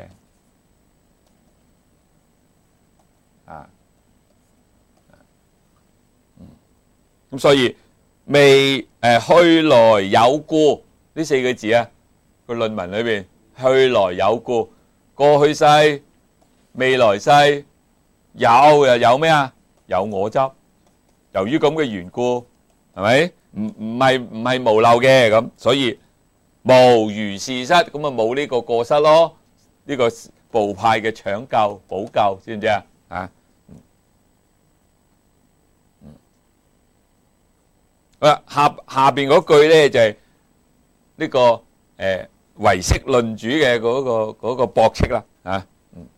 咁所以去來有故呢四個字個論文裏邊，去來有故，過去世、未來世又有咩啊？有我執。由於咁嘅緣故，係咪？唔係無漏嘅，咁所以無如是失，咁啊冇呢個過失咯。呢個部派嘅搶救補救，知唔知啊？下邊嗰句咧就係呢個唯識論主嘅嗰個駁斥啦，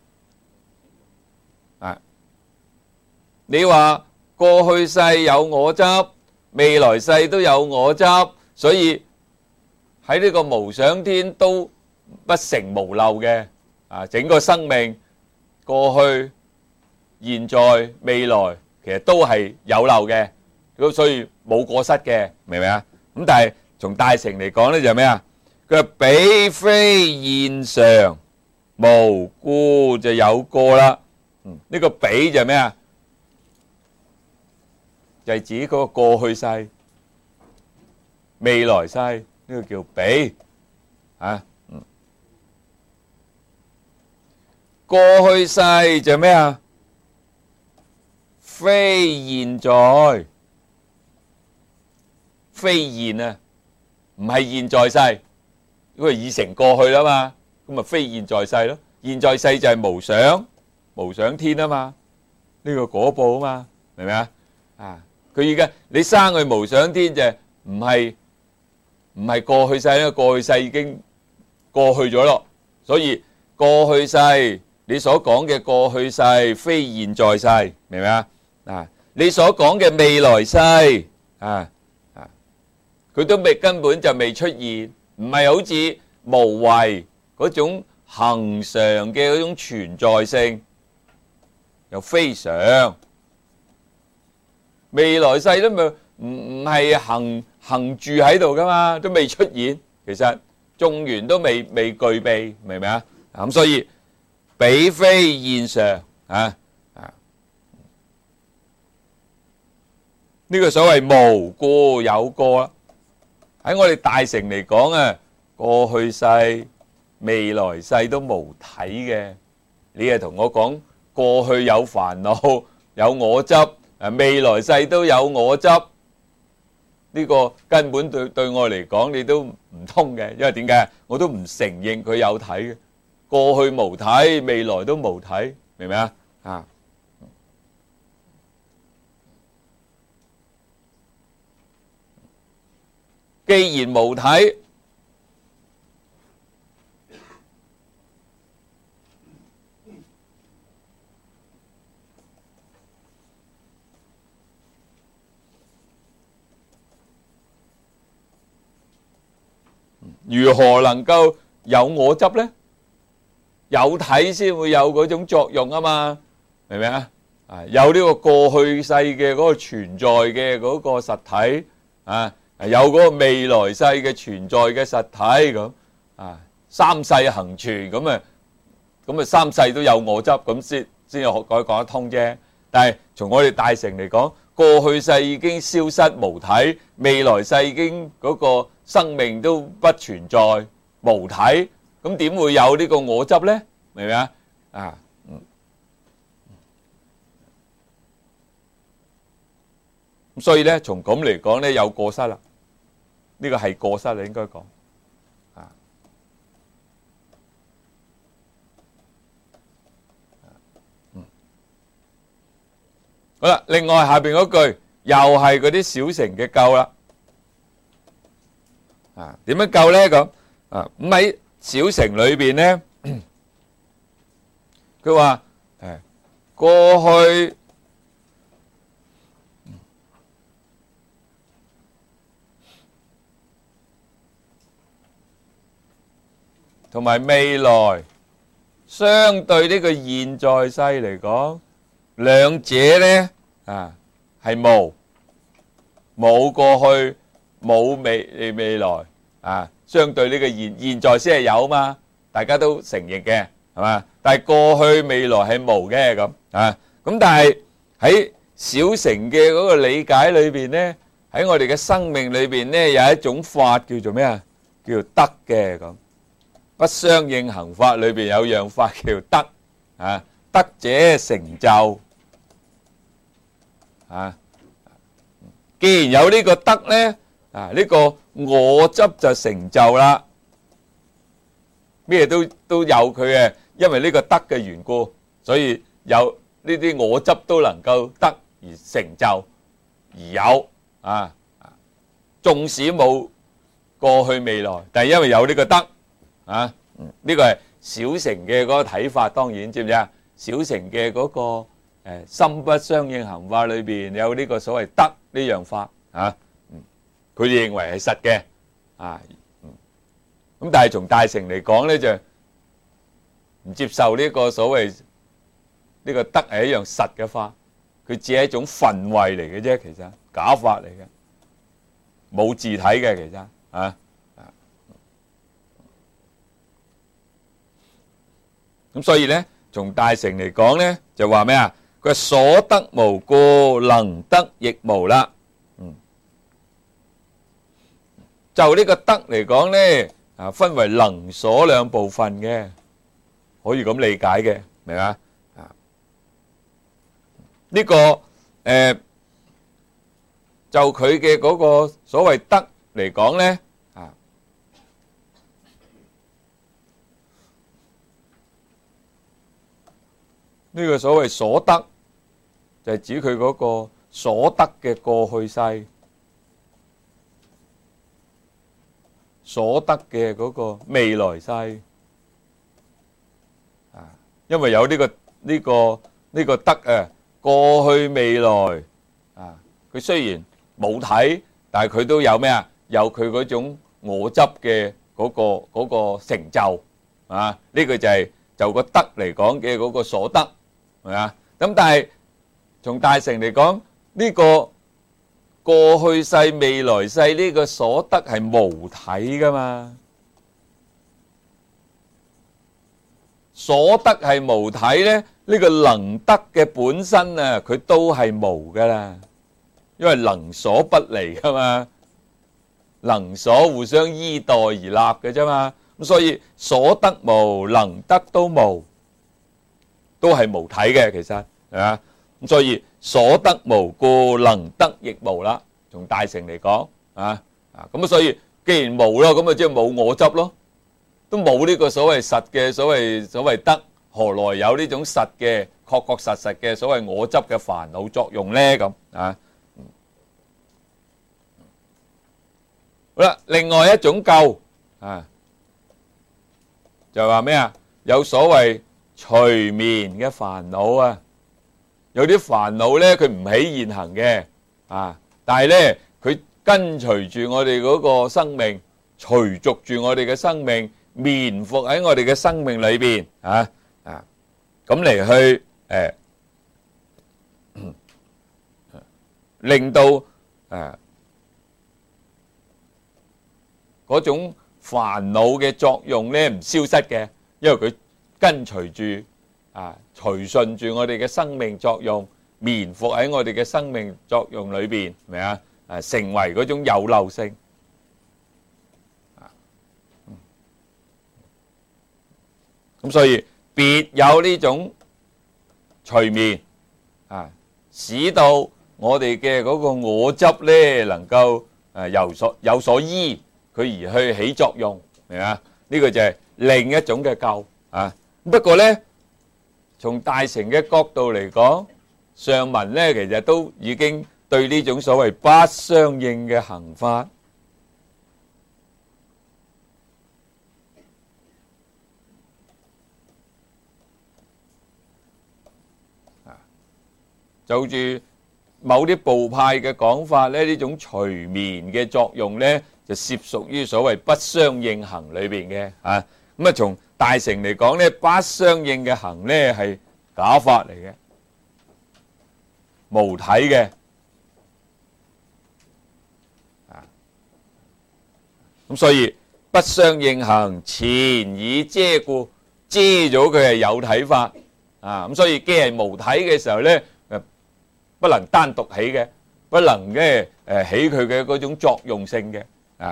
你話過去世有我執，未來世都有我執，所以喺呢個無想天都不成無漏嘅，整個生命過去、現在、未來其實都係有漏嘅。咁所以冇過失嘅，明唔明啊？咁但係從大乘嚟講咧就係咩啊？佢話彼非現常，無故就有過啦。呢個彼就係咩啊？就係指嗰個過去世、未來世，呢個叫彼過去世就咩啊？非現在，非現啊，唔係現在世，因為已成過去啦嘛，咁咪非現在世咯。現在世就係無想，無想天啊嘛，呢個果報啊嘛，明唔明啊？啊，佢而家你生佢無想天就唔係過去世啦，過去世已經過去咗咯，所以過去世你所講嘅過去世非現在世，明唔明啊？啊，你所講嘅未來世佢都根本就未出現，唔係好似無為嗰種恒常嘅嗰種存在性，又非常未來世都唔係行住喺度噶嘛，都未出現，其實眾緣都未具備，明唔明啊？咁所以彼非現常呢個所謂無故有過啦。喺我哋大乘嚟講啊，過去世、未來世都無體嘅。你係同我講過去有煩惱、有我執，未來世都有我執，呢個根本對我嚟講你都唔通嘅，因為點解？我都唔承認佢有體嘅。過去無體，未來都無體，明唔明啊？既然無體，如何能夠有我執呢？有體先會有嗰種作用啊嘛，明唔明啊？有呢個過去世嘅嗰個存在嘅嗰個實體有嗰個未來世嘅存在嘅實體咁三世恒存咁啊三世都有我執，咁先有講得通啫。但係從我哋大乘嚟講，過去世已經消失無體，未來世已經嗰個生命都不存在無體，咁點會有呢個我執呢？明唔明啊？所以咧，從咁嚟講咧，有過失啦。呢個係過失啦，應該講好啦，另外下邊嗰句又係嗰啲小乘嘅救啦。點樣救咧？咁咁喺小乘裏邊咧，佢話過去同埋未來相對呢個現在世嚟講，兩者呢係冇過去冇未來相對呢個現在先係有嘛，大家都承認嘅係嘛？但係過去未來係無嘅咁咁，但係喺小乘嘅嗰個理解裏邊呢，喺我哋嘅生命裏邊呢，有一種法叫做咩啊？叫做得嘅咁。不相應行法裏邊有樣法叫得得者成就既然有呢個得呢，呢個我執就成就啦。咩都有佢嘅，因為呢個得嘅緣故，所以有呢啲我執都能夠得而成就而有縱使冇過去未來，但係因為有呢個得。呢個係小乘嘅嗰個睇法，當然知唔知啊？小乘嘅嗰個心不相應行法裏邊有呢個所謂得呢樣法佢哋認為係實嘅咁但係從大乘嚟講咧，就唔接受呢個所謂呢個得係一樣實嘅法，佢只係一種分位嚟嘅啫，其實假法嚟嘅，冇自體嘅，其實咁所以咧，從大乘嚟講咧，就話咩啊？佢所得無故，能得亦無啦。就呢個得嚟講咧，分為能所兩部分嘅，可以咁理解嘅。 明啊？呢個就佢嘅嗰個所謂德嚟講咧，呢個所謂所得就係指佢嗰個所得嘅過去世，所得嘅嗰個未來世，因為有呢個德啊，過去未來佢雖然冇體，但係佢都有咩啊？有佢嗰種我執嘅嗰個成就啊！呢個就個德嚟講嘅嗰個所得係咪啊？咁但係從大乘嚟講，呢個過去世、未來世呢個所得係無體噶嘛？所得係無體咧，呢個能得嘅本身啊，佢都係無噶啦。因為能所不離噶嘛，能所互相依代而立嘅啫嘛，咁所以所得無，能得都無，都係無體嘅，其實係嘛，咁所以所得無故，能得亦無啦。從大乘嚟講咁所以既然無咯，咁啊即係冇我執咯，都冇呢個所謂實嘅所謂德，何來有呢種實嘅確實嘅所謂我執嘅煩惱作用咧？咁好啦，另外一種救就話咩啊？有所謂隨眠嘅煩惱啊，有啲煩惱咧，佢唔起現行嘅但係咧佢跟隨住我哋嗰個生命，隨逐住我哋嘅生命，眠伏喺我哋嘅生命裏邊咁嚟去令到嗰種煩惱嘅作用咧唔消失嘅，因為佢跟隨住隨順住我哋嘅生命作用，眠伏喺我哋嘅生命作用裏邊，明啊？成為嗰種有漏性咁所以別有呢種隨眠使到我哋嘅嗰個我執咧能夠有所依。佢而去起作用，明啊？呢個就係另一種嘅救不過咧，從大乘嘅角度嚟講，上文咧其實都已經對呢種所謂不相應嘅行法就住某啲部派嘅講法咧，呢種隨眠嘅作用咧，就涉屬於所謂不相應行裏邊嘅咁從大乘嚟講咧，不相應嘅行咧係假法嚟嘅，無體嘅咁所以不相應行前以遮故，遮咗佢係有體法咁所以既係無體嘅時候咧，不能單獨起嘅，不能起佢嘅嗰種作用性嘅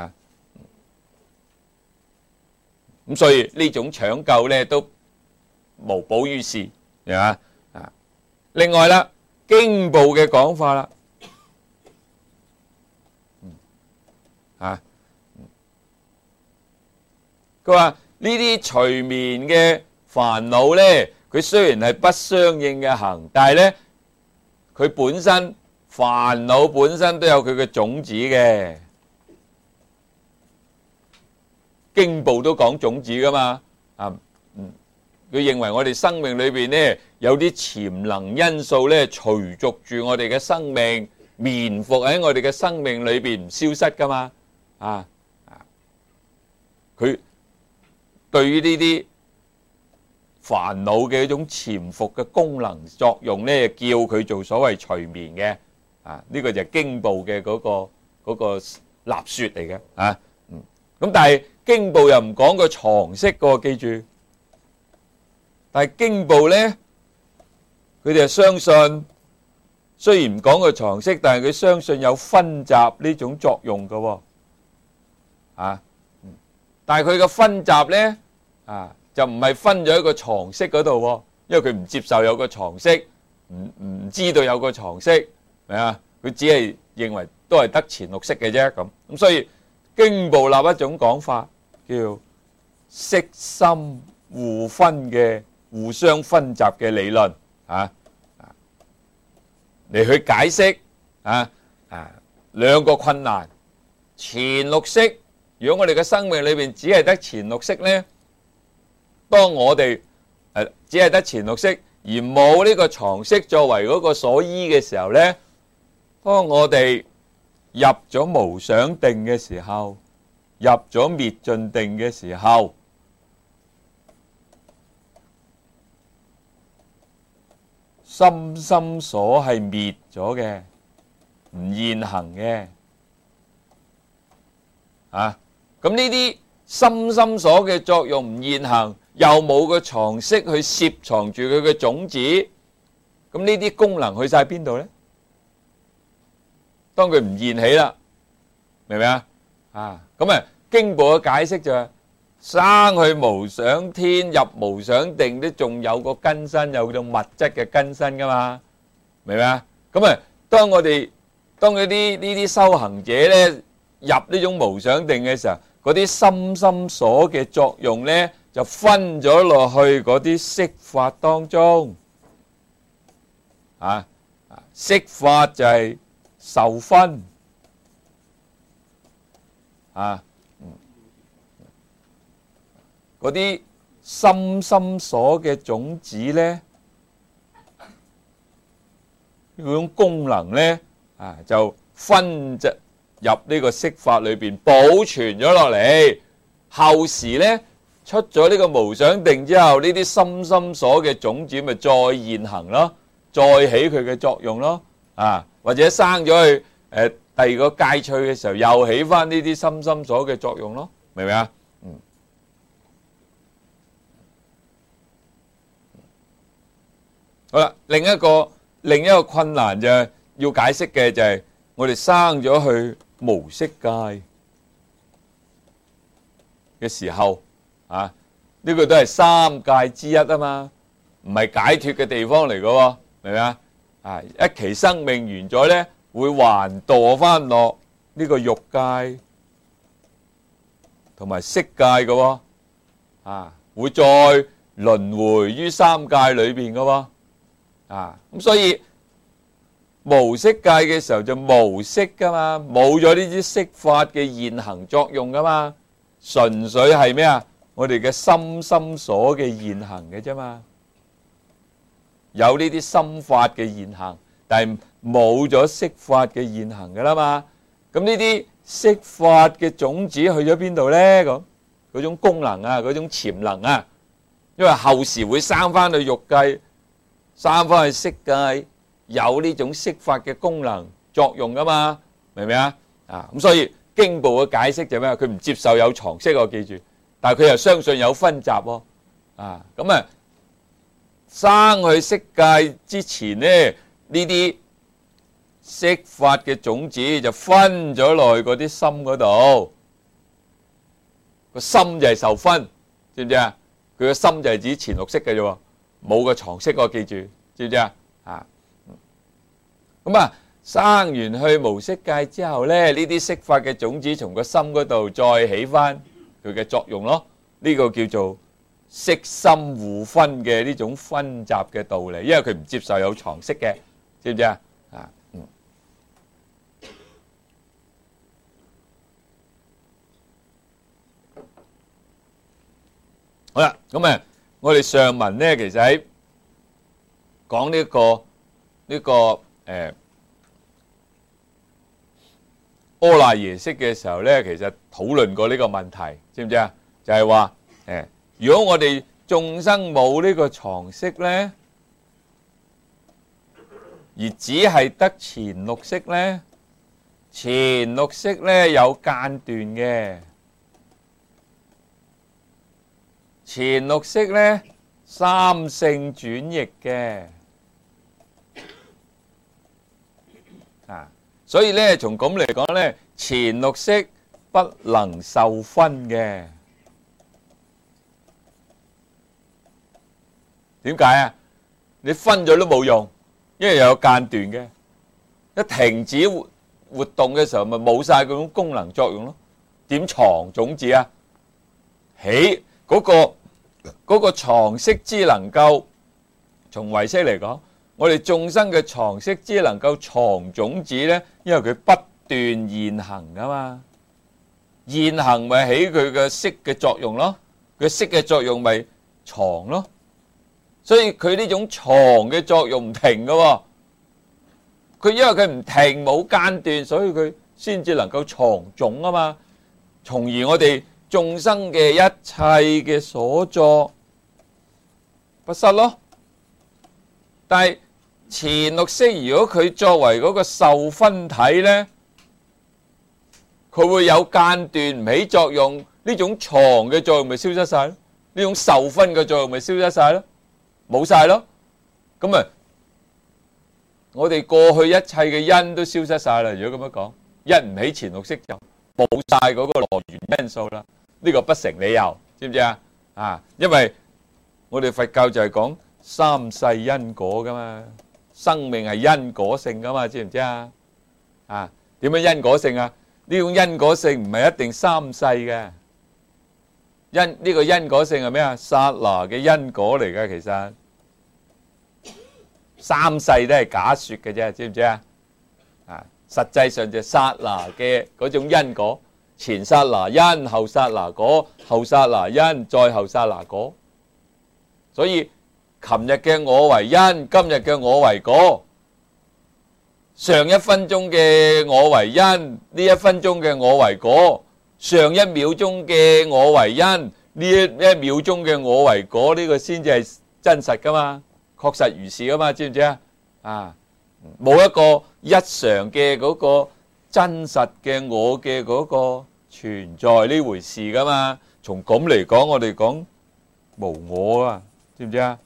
咁所以呢種搶救咧都無補於事，係嘛另外啦，經部嘅講法啦佢話呢啲隨眠嘅煩惱咧，佢雖然係不相應嘅行，但係咧佢本身煩惱本身都有佢嘅種子嘅。經部都講種子噶嘛佢認為我哋生命裏邊咧有啲潛能因素咧，隨逐住我哋嘅生命，眠伏喺我哋嘅生命裏邊唔消失噶嘛佢對於呢啲煩惱嘅一種潛伏嘅功能作用咧，叫佢做所謂隨眠嘅呢個就係經部嘅嗰個立說嚟嘅咁但係經部又唔講個床識個，記住。但係經部咧，佢哋係相信，雖然唔講個床識，但係佢相信有分集呢種作用嘅但係佢嘅分集咧就唔係分咗喺個床識嗰度， 因為佢唔接受有個床色，唔知道有個床色，係啊，佢只係認為都係得前六色嘅啫咁。所以經部立一種講法，叫色心互分嘅互相分集嘅理論嚟去解釋兩個困難。前六色，如果我哋嘅生命裏邊只係得前六色呢，當我哋只係得前六色，而冇呢個床色作為嗰個所依嘅時候呢，當我哋入咗無想定嘅時候，入咗滅盡定嘅時候，心心所係滅咗嘅，唔現行嘅。咁呢啲心心所嘅作用唔現行，又冇個床色去攝藏住佢嘅種子，咁呢啲功能去晒邊度呢？當佢唔現起啦，明唔明啊？咁經部嘅解釋就係生去無想天，入無想定，都仲有個根身，有種物質嘅根身噶嘛，明唔明啊？咁當嗰啲修行者呢，入呢種無想定嘅時候，嗰啲心心所嘅作用呢，就分咗落去嗰啲色法當中。色法就係受分。嗰啲心心所嘅種子呢，嗰種功能呢，就分入呢個色法裏邊保存咗落嚟，後時呢，出咗呢個無想定之後，呢啲心心所嘅種子咪再現行咯，再起佢嘅作用咯，或者生咗去第二個界趣嘅時候，又起翻呢啲心心所嘅作用咯，明唔明啊？好啦，另一個困難就係要解釋嘅就係我哋生咗去無色界嘅時候，呢個都係三界之一啊嘛，唔係解脫嘅地方嚟噶喎，明唔明啊？一期生命完咗呢，會還墮翻落呢個欲界同埋色界嘅喎，會再輪迴於三界裏邊嘅喎。咁所以無色界嘅時候就無色噶嘛，冇咗呢啲色法嘅現行作用噶嘛，純粹係咩啊？我哋嘅心心所嘅現行嘅啫嘛，有呢啲心法嘅現行，但係冇咗色法嘅現行噶啦嘛。咁呢啲色法嘅種子去咗邊度呢？咁嗰種功能嗰種潛能因為後時會生翻去欲界，生翻去色界，有呢種色法嘅功能作用噶嘛，明唔明啊？咁所以經部嘅解釋就咩？佢唔接受有床色，我記住，但係佢又相信有分集喎。咁生去色界之前呢，呢啲色法嘅種子就分咗落去嗰啲心嗰度，個心就係受分，知唔知啊？佢個心就係指前六識嘅啫，冇個床色，我記住，知唔知啊？咁生完去無色界之後呢，呢啲色法嘅種子從個心嗰度再起翻佢嘅作用咯。呢個叫做色心互分嘅呢種分集嘅道理，因為佢唔接受有床色嘅，知唔知啊？好啦，咁我哋上文呢，其實喺講呢個阿賴耶識嘅時候呢，其實討論過呢個問題，知唔知啊？就係話如果我哋眾生冇呢個床色呢，而只係得前六識呢，前六識呢有間斷嘅，前六識呢三性轉易嘅，所以呢從咁嚟講呢，前六識不能受分嘅。點解啊？ 你分咗都冇用，因為有間斷嘅。一停止活動嘅時候，咪冇晒嗰種功能作用咯。點藏種子啊？起嗰個藏識之能夠，從唯識嚟講，我哋眾生嘅藏識之能夠藏種子咧，因為佢不斷現行噶嘛，現行咪起佢嘅識嘅作用咯，佢識嘅作用咪藏咯，所以佢呢種藏嘅作用唔停噶喎。佢因為佢唔停冇間斷，所以佢先至能夠藏種啊嘛，從而我哋眾生嘅一切嘅所作不失咯。但係前六識如果佢作為嗰個受分體呢，佢會有間斷唔起作用，呢種藏嘅作用咪消失晒咯，呢種受分嘅作用咪消失晒咯，冇晒咯。咁啊，我哋過去一切嘅因都消失晒啦。如果咁樣講，一唔起前六識就冇晒嗰個來源因素啦。呢個不成理由，知唔知啊？啊，因為我哋佛教就係講三世因果噶嘛，生命係因果性噶嘛，知唔知啊？啊，點樣因果性啊？呢種因果性唔係一定三世嘅，呢個因果性係咩啊？剎那嘅因果嚟嘅，其實三世都係假說嘅啫，知唔知啊？啊，實際上就剎那嘅嗰種因果，前剎那因，後剎那果，後剎那因，再後剎那果。所以琴日嘅我為因，今日嘅我為果。上一分鐘嘅我為因，呢一分鐘嘅我為果；上一秒鐘嘅我為因，呢一秒鐘嘅我為果，呢個先至係真實噶嘛，確實如是噶嘛，知唔知啊？啊，冇一個一常嘅嗰個真實嘅我嘅嗰個存在呢回事噶嘛。從咁嚟講，我哋講無我啊，知唔知啊？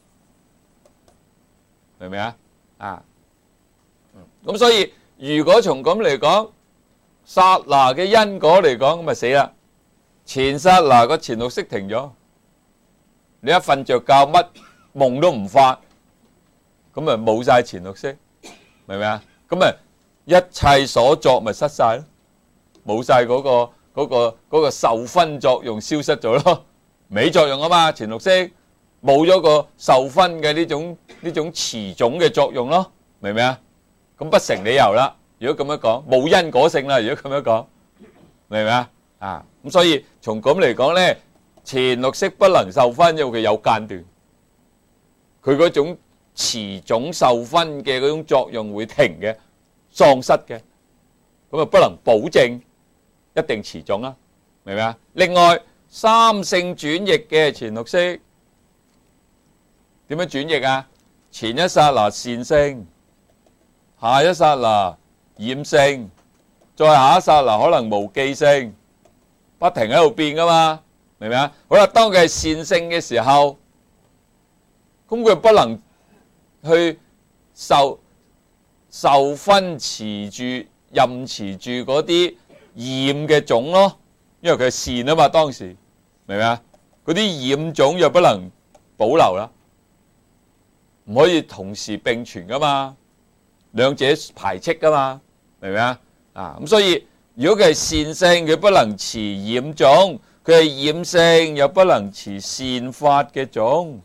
明唔明啊？啊！咁所以如果從咁嚟講，剎那嘅因果嚟講，咁咪死啦！前剎那個前六識停咗，你一瞓着覺乜夢都唔發，咁咪冇晒前六識，明唔明啊？咁咪一切所作咪失晒咯，冇晒嗰個受分作用消失咗咯，沒作用啊嘛，前六識冇咗個受分嘅呢種持種嘅作用咯，明唔明啊？咁不成理由啦！如果咁樣講，冇因果性啦。如果咁樣講，明唔明啊？啊，咁所以從咁嚟講咧，前六識不能受分，因為佢有間斷，佢嗰種持種受分嘅嗰種作用會停嘅、喪失嘅，咁啊不能保證一定持種啦，明唔明啊？另外，三性轉譯嘅前六識點樣轉譯啊？前一剎那善性。下一剎那染性，再下一剎那可能無記性，不停喺度變噶嘛，明唔明啊？好啦，當佢係善性嘅時候，咁佢不能去受分持住、任持住嗰啲染嘅種咯，因為佢係善啊嘛，當時明唔明啊？嗰啲染種又不能保留啦，唔可以同時並存噶嘛。兩者排斥噶嘛，明唔明啊？啊，咁所以如果佢係善性，佢不能持染種；佢係染性，又不能持善法嘅種。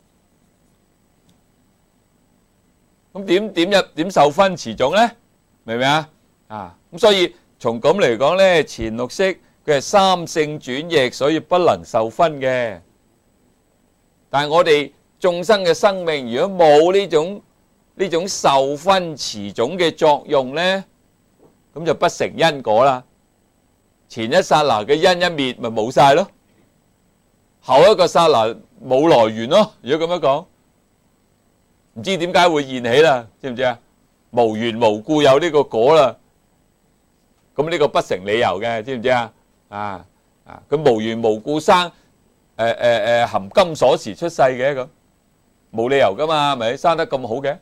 咁點受分持種咧？明唔明啊？啊，咁所以從咁嚟講咧，前六識佢係三性轉譯，所以不能受分嘅。但係我哋眾生嘅生命，如果冇呢種受分持種嘅作用呢，咁就不成因果啦。前一剎那嘅因一滅，咪冇晒咯。後一個剎那冇來源咯。如果咁樣講，唔知點解會現起啦？知唔知啊？無緣無故有呢個果啦。咁呢個不成理由嘅，知唔知啊？佢無緣無故生含金鎖匙出世嘅，咁冇理由噶嘛？咪生得咁好嘅？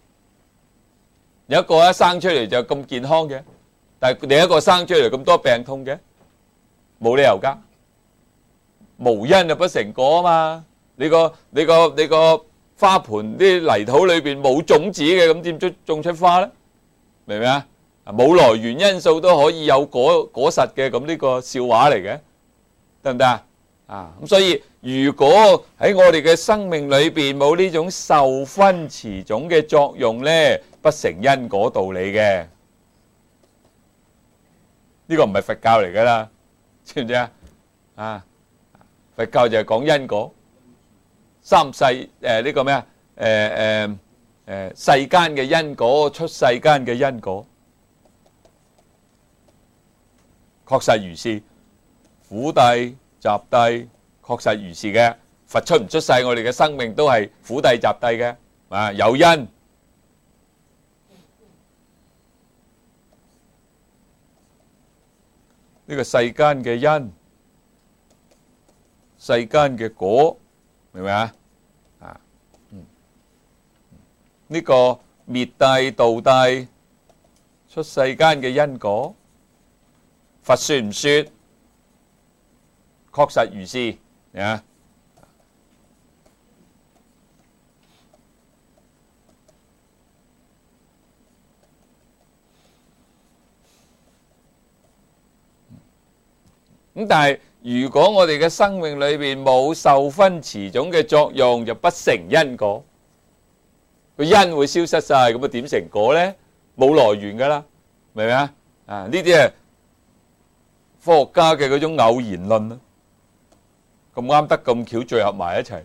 有一個一生出嚟就咁健康嘅，但係另一個生出嚟咁多病痛嘅，冇理由噶。無因就不成果啊嘛！你個花盆啲泥土裏邊冇種子嘅，咁點種出花呢？明唔明啊？冇來源因素都可以有果實嘅，咁呢個笑話嚟嘅，得唔得啊？咁所以如果喺我哋嘅生命裏邊冇呢種受分持種嘅作用呢，不成因果道理嘅。呢個唔係佛教嚟噶啦，知唔知啊？佛教就係講因果，三世呢個咩啊？世間嘅因果，出世間嘅因果。確實如是，苦諦、集諦確實如是嘅。佛出唔出世，我哋嘅生命都係苦諦集諦嘅，有因。呢個世間嘅因，世間嘅果，明唔明啊？呢個滅諦、道諦，出世間嘅因果。佛說唔說？確實如是啊！咁但係如果我哋嘅生命裏邊冇受分持種嘅作用，就不成因果。個因會消失晒，咁啊點成果呢？冇來源噶啦，明唔明啊？呢啲係科學家嘅嗰種偶然論啦，咁啱得咁巧聚合埋一齊，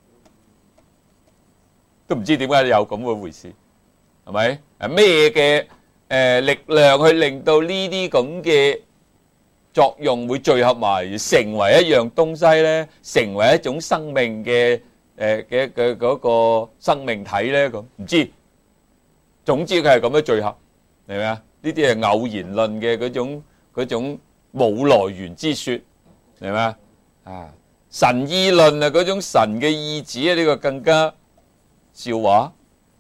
都唔知點解有咁嘅回事，係咪？咩嘅力量去令到呢啲咁嘅作用會聚合埋，成為一樣東西呢？成為一種生命嘅嗰個生命體呢？咁唔知，總之佢係咁樣聚合，明唔明啊？呢啲係偶然論嘅嗰種冇來源之說，明嘛？神意論啊，嗰種神嘅意志啊，呢個更加笑話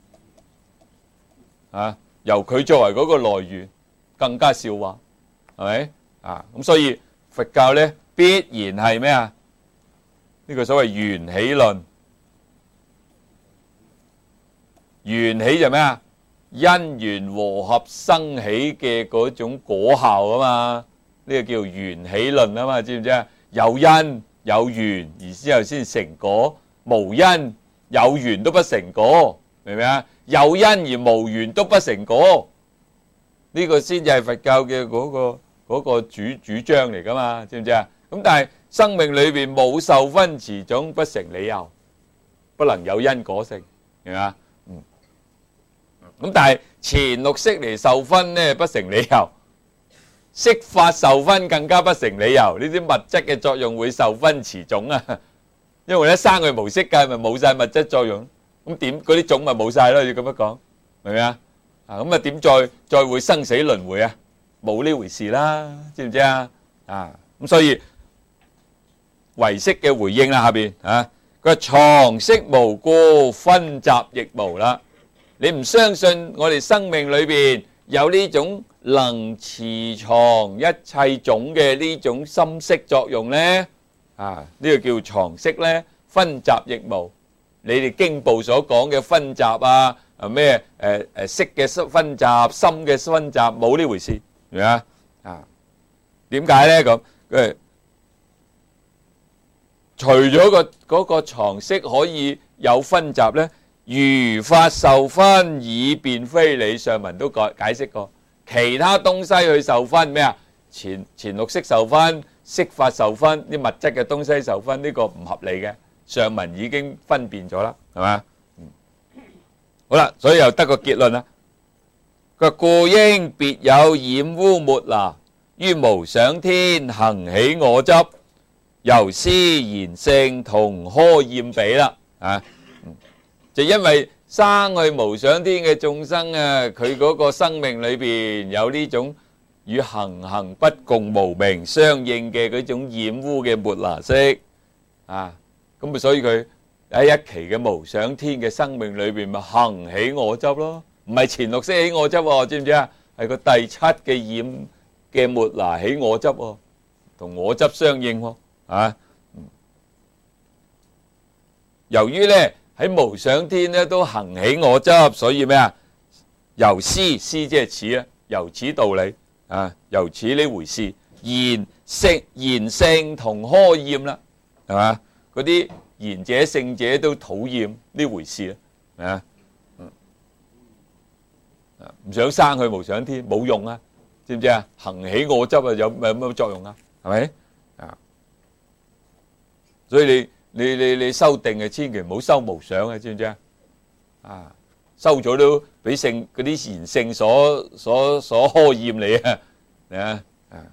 由佢作為嗰個來源，更加笑話，係咪？咁所以佛教咧必然係咩啊？呢個所謂緣起論，緣起就咩啊？因緣和合生起嘅嗰種果效啊嘛。呢個叫緣起論啊嘛，知唔知啊？有因有緣，然之後先成果；無因有緣都不成果，明唔明啊？有因而無緣都不成果，呢個先至係佛教嘅嗰個主張嚟噶嘛，知唔知啊？咁但係生命裏邊冇受分持種，不成理由，不能有因果性，明唔明啊？咁但係前六識嚟受分呢，不成理由。色法受分更加不成理由，呢啲物質嘅作用會受分持種啊，因為咧生佢無色界，咪冇晒物質作用，咁點嗰啲種咪冇晒咯？要咁樣講，明唔明啊？咁啊點再會生死輪迴啊？冇呢回事啦，知唔知啊？咁所以唯識嘅回應啦，下邊佢話藏識無故，分集亦無啦。你唔相信我哋生命裏邊有呢種能持藏一切種嘅呢種心識作用呢？呢個叫藏識呢，分集亦無。你哋經部所講嘅分集咩識嘅分集、心嘅分集，冇呢回事，明唔明啊？點解呢？咁除咗嗰個藏識可以有分集呢，如法受分以便非理，上文都解釋過。其他東西去受分咩啊？前六識受分，色法受分，啲物質嘅東西受分，呢個唔合理嘅。上文已經分辨咗啦，係嘛？好啦，所以又得個結論啦。佢話故應別有染污末那，於無想天行起我執，由斯言性同訶染彼啦。就因為生去無想天嘅眾生啊，佢嗰個生命裏邊有呢種與行行不共無明相應嘅嗰種染污嘅末那識咁所以佢喺一期嘅無想天嘅生命裏邊咪行起我執咯，唔係前六識起我執，知唔知啊？係個第七嘅染嘅末那起我執，同我執相應由於呢喺無想天咧都行起我執，所以咩啊？由斯即係此啊，由此道理啊，由此呢回事，賢聖同呵厭啦，係嘛？嗰啲賢者聖者都討厭呢回事啊，唔想生去無想天冇用啊，知唔知啊？行起我執啊，有乜作用啊？係咪啊？所以你修定啊，千祈唔好修無想啊，知唔知啊？啊，修咗都俾嗰啲賢聖所呵厭你啊，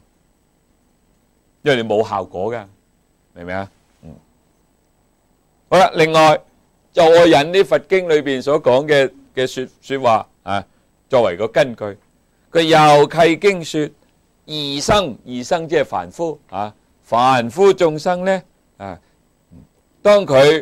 因為你冇效果噶，明唔明啊？好啦，另外就我引啲佛經裏邊所講嘅說話啊，作為個根據，佢又契經說，異生即係凡夫啊，凡夫眾生咧啊，當佢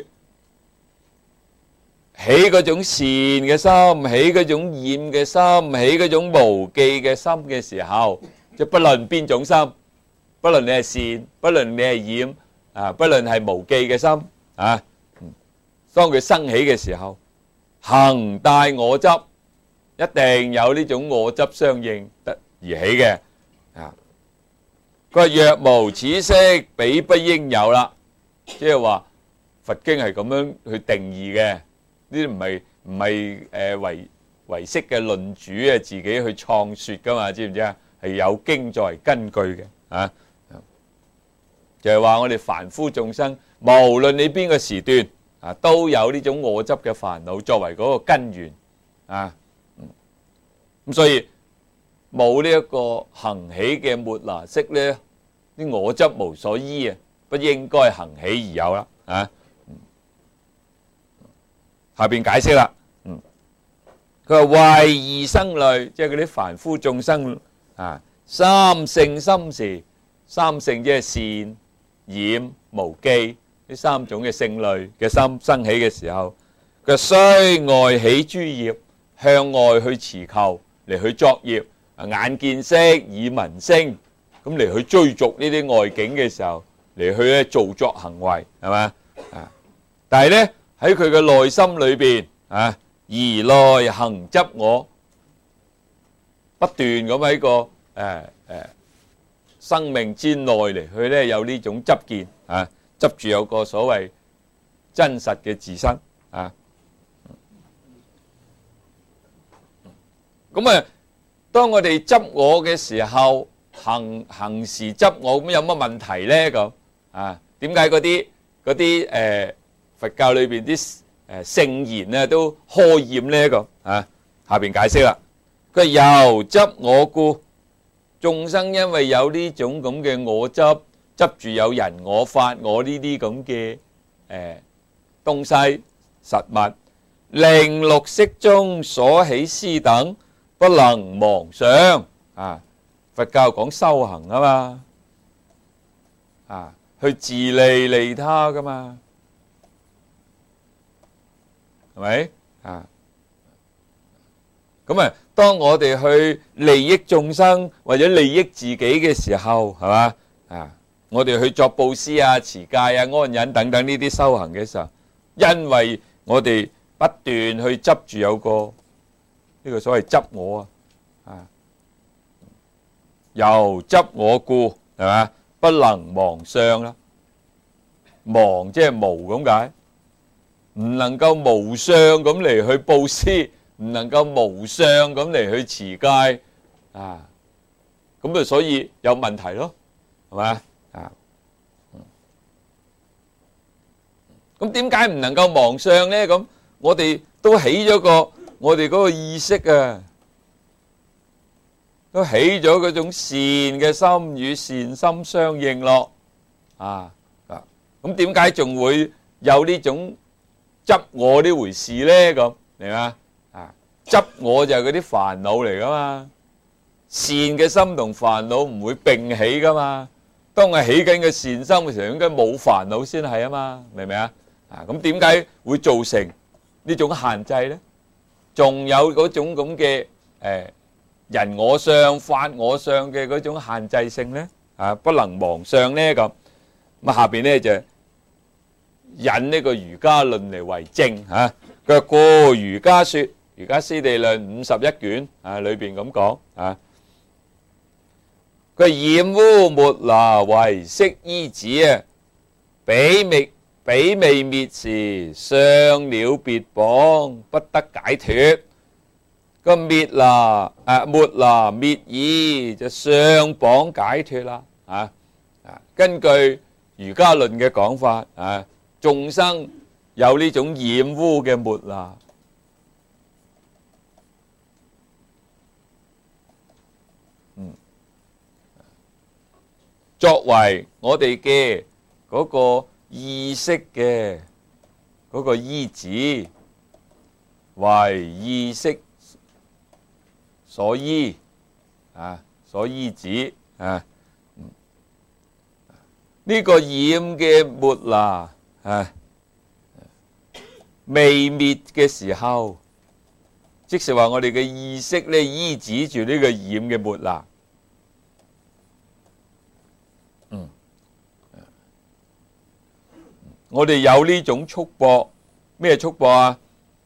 起嗰種善嘅心，起嗰種厭嘅心，起嗰種無記嘅心嘅時候，即不論邊種心，不論你係善，不論你係厭啊，不論係無記嘅心啊，當佢生起嘅時候，恒帶我執，一定有呢種我執相應得而起嘅啊。佢話若無此色，彼不應有啦，即係話佛經係咁樣去定義嘅，呢啲唔係唯識嘅論主啊自己去創說噶嘛，知唔知啊？係有經作為根據嘅啊，就係話我哋凡夫眾生，無論你邊個時段啊，都有呢種我執嘅煩惱作為嗰個根源啊，咁所以冇呢一個行起嘅末那識咧，啲我執無所依啊，不應該行起而有啦啊。下邊解釋啦，佢話為異生類，即係嗰啲凡夫眾生啊，三性心時，三性即係善、染、無記呢三種嘅性類嘅心生起嘅時候，佢須外起諸業，向外去持求嚟去作業，眼見色，耳聞聲，咁嚟去追逐呢啲外境嘅時候，嚟去咧造作行為，係嘛啊？但係咧喺佢嘅內心裏邊啊，疑內行執我，不斷咁喺個生命之內嚟去咧有呢種執見啊，執住有個所謂真實嘅自身啊。咁啊，當我哋執我嘅時候，行時執我，咁有乜問題咧？咁啊，點解嗰啲佛教裏邊啲聖賢咧都呵厭咧？咁啊，下邊解釋啦。佢由執我故，眾生因為有呢種咁嘅我執住有人我法我呢啲咁嘅東西實物，令六識中所起思等不能忘想啊！佛教講修行啊嘛，啊去自利利他噶嘛，係咪啊？咁啊，當我哋去利益眾生或者利益自己嘅時候，係嘛啊？我哋去作布施啊、持戒啊、安忍等等呢啲修行嘅時候，因為我哋不斷去執住有個呢個所謂執我啊，由執我故，係嘛，不能忘相啦。忘即係無咁解，唔能夠無相咁嚟去布施，唔能夠無相咁嚟去持戒啊，咁啊所以有問題咯，係嘛啊？咁點解唔能夠忘相咧？咁我哋都起咗我哋嗰個意識啊，都起咗嗰種善嘅心與善心相應咯，咁點解仲會有呢種執我呢回事咧？咁明嘛？執我就係嗰啲煩惱嚟噶嘛，善嘅心同煩惱唔會並起噶嘛。當我起緊嘅善心嘅時候，應該冇煩惱先係啊嘛，明唔明啊？咁點解會造成呢種限制咧？仲有嗰種咁嘅人我相、法我相嘅嗰種限制性咧？不能忘相咧咁。咁下邊咧就引呢個儒家論嚟為證嚇。佢話故儒家說，儒家師地論51卷裏邊咁講啊。佢染污末那為色衣子啊，彼未滅時，相了別縛，不得解脫。個末那滅已，就相綁解脫啦。根據儒家論嘅講法啊，眾生有呢種染污嘅末那，作為我哋嘅嗰個意識嘅嗰個依止，為意識所依所依止啊。呢個染嘅末那未滅嘅時候，即是話我哋嘅意識咧依止住呢個染嘅末那。我哋有呢種束縛，咩束縛啊？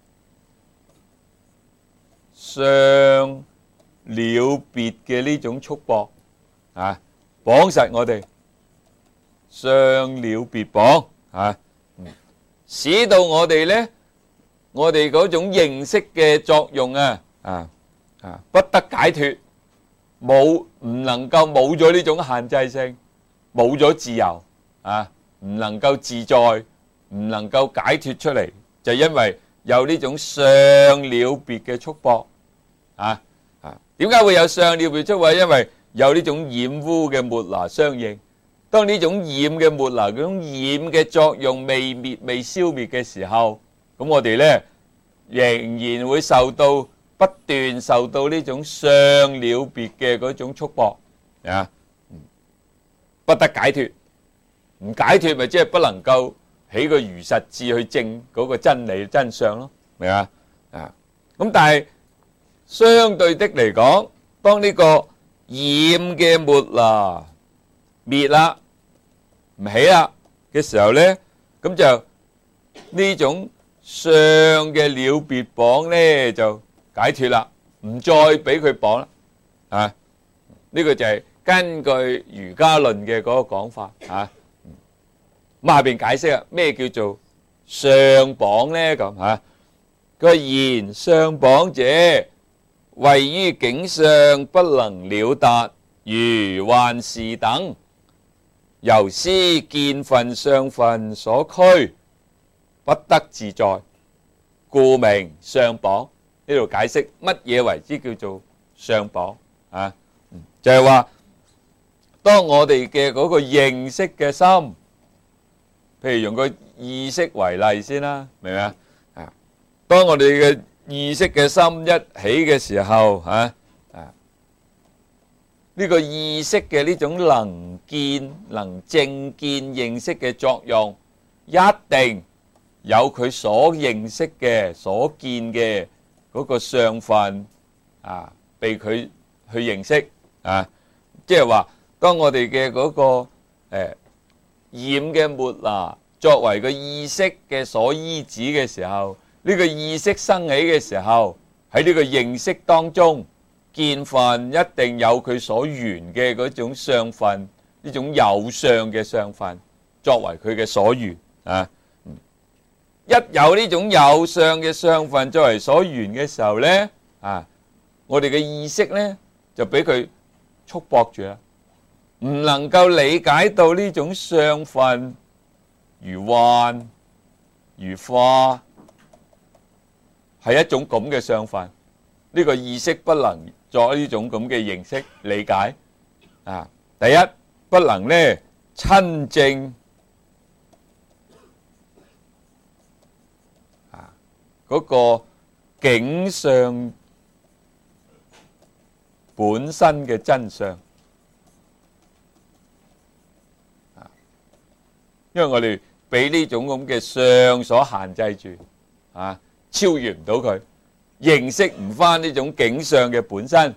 相了別嘅呢種束縛啊，綁實我哋，相了別綁啊，使到我哋咧，我哋嗰種認識嘅作用不得解脫，唔能夠冇咗呢種限制性，冇咗自由唔能夠自在，唔能夠解脫出嚟，就因為有呢種相了別嘅束縛點解會有相了別束縛？因為有呢種染污嘅末那相應。當呢種染嘅末那嗰種染嘅作用未滅未消滅嘅時候，咁我哋呢仍然會不斷受到呢種相了別嘅嗰種束縛不得解脫。唔解脫咪即係不能夠起個如實智去證嗰個真理真相咯，明嘛？咁但係相對的嚟講，當呢個染嘅末那滅啦，唔起啦嘅時候咧，咁就呢種相嘅了別綁咧就解脫啦，唔再俾佢綁啦。呢個就係根據儒家論嘅嗰個講法咁下邊解釋咩叫做相綁呢？咁佢話言相綁者，位於境相不能了達，如幻視等，由思見分相分所拘，不得自在，故名相綁。呢度解釋乜嘢為之叫做相綁就係話當我哋嘅嗰個認識嘅心，譬如用個意識為例先啦，明唔明啊？當我哋嘅意識嘅心一起嘅時候，呢個意識嘅呢種能見、能正見認識嘅作用，一定有佢所認識嘅、所見嘅嗰個相分被佢去認識即係話，當我哋嘅嗰個染嘅末那作為個意識嘅所依止嘅時候，呢個意識生起嘅時候，喺呢個認識當中，見分一定有佢所緣嘅嗰種相分，呢種有相嘅相分作為佢嘅所緣一有呢種有相嘅相分作為所緣嘅時候呢，我哋嘅意識呢就俾佢束縛住啦，唔能夠理解到呢種相分如幻如化係一種咁嘅相分，呢個意識不能作呢種咁嘅認識理解第一不能呢親證嗰個境相本身嘅真相因為我哋俾呢種咁嘅相所限制住超越唔到佢，認識唔返呢種境相嘅本身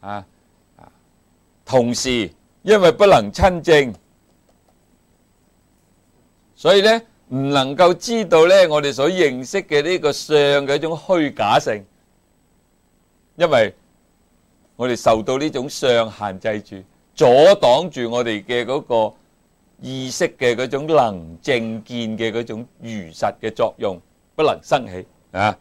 同時因為不能親證，所以呢唔能夠知道呢我哋所認識嘅呢個相嘅一種虛假性，因為我哋受到呢種相限制住，阻擋住我哋嘅嗰個意識嘅嗰種能正見嘅嗰種如實嘅作用不能生起啊。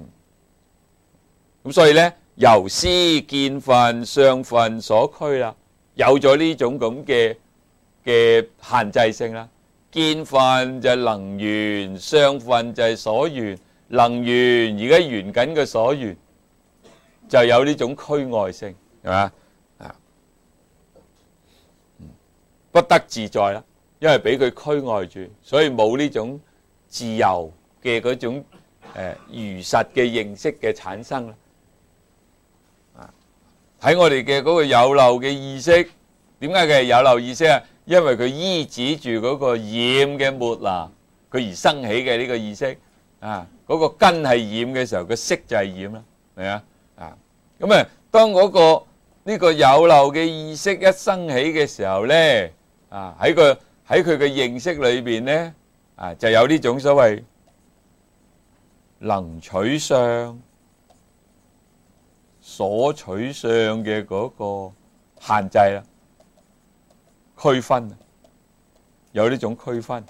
咁所以呢，由思見分相分所驅啦，有咗呢種咁嘅限制性啦。見分就係能緣，相分就係所緣。能緣而家緣緊嘅所緣，就有呢種區外性，係嘛？不得自在啦，因為俾佢區外住，所以冇呢種自由嘅嗰種如實嘅認識嘅產生啦。喺我哋嘅嗰個有漏嘅意識，點解佢係有漏意識啊？因為佢依止住嗰個染嘅末那，佢而生起嘅呢個意識啊，嗰個根係染嘅時候，個色就係染啦，係啊啊，咁啊，當嗰個呢個有漏嘅意識一生起嘅時候咧，啊喺佢嘅認識裏邊咧，啊就有呢種所謂能取相、所取相嘅嗰個限制啦。區分有呢種區分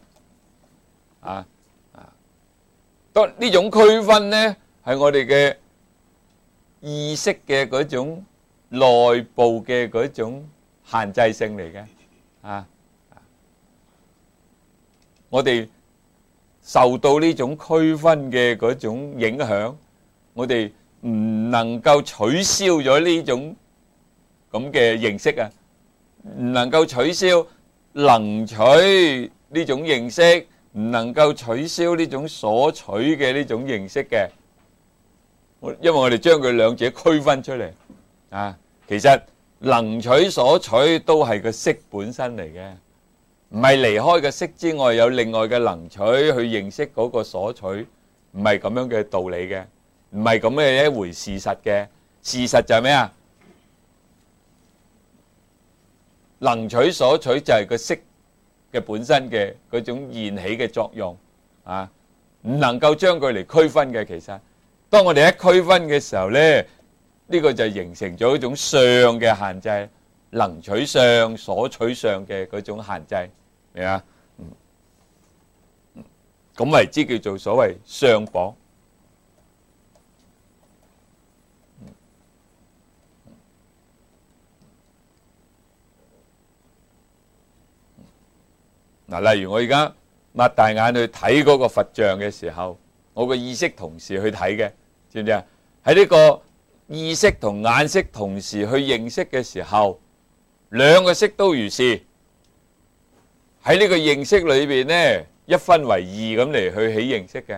當呢種區分呢，係我哋嘅意識嘅嗰種內部嘅嗰種限制性嚟嘅我哋受到呢種區分嘅嗰種影響，我哋唔能夠取消咗呢種咁嘅認識啊！唔能夠取消能取呢種認識，唔能夠取消呢種所取嘅呢種認識嘅，因為我哋將佢兩者區分出嚟其實能取所取都係個色本身嚟嘅，唔係離開個色之外有另外嘅能取去認識嗰個所取，唔係咁樣嘅道理嘅，唔係咁嘅一回事實嘅。事實就係咩啊？能取所取就係個色嘅本身嘅嗰種現起嘅作用唔能夠將佢嚟區分嘅。其實當我哋一區分嘅時候咧，呢個就形成咗一種相嘅限制，能取相、所取相嘅嗰種限制，明啊？咁為之叫做所謂相綁。例如我而家擘大眼去睇嗰個佛像嘅時候，我個意識同時去睇嘅，知唔知啊？喺呢個意識同眼識同時去認識嘅時候，兩個識都如是。喺呢個認識裏邊呢，一分為二咁嚟去起認識嘅，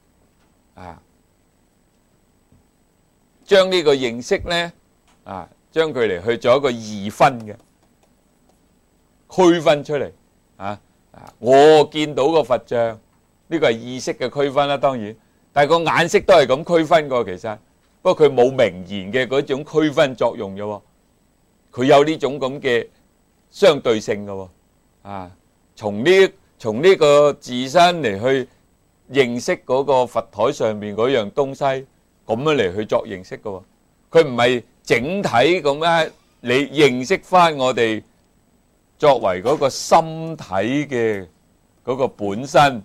將呢個認識呢，將佢嚟去做一個二分嘅區分出嚟，我見到個佛像，呢個係意識嘅區分啦，當然，但係個眼識都係咁區分過，其實，不過佢冇明言嘅嗰種區分作用啫，佢有呢種咁嘅相對性嘅，從呢個自身嚟去認識嗰個佛台上面嗰樣東西，咁樣嚟去作認識嘅，佢唔係整體咁樣你認識翻我哋作為嗰個心體嘅嗰個本身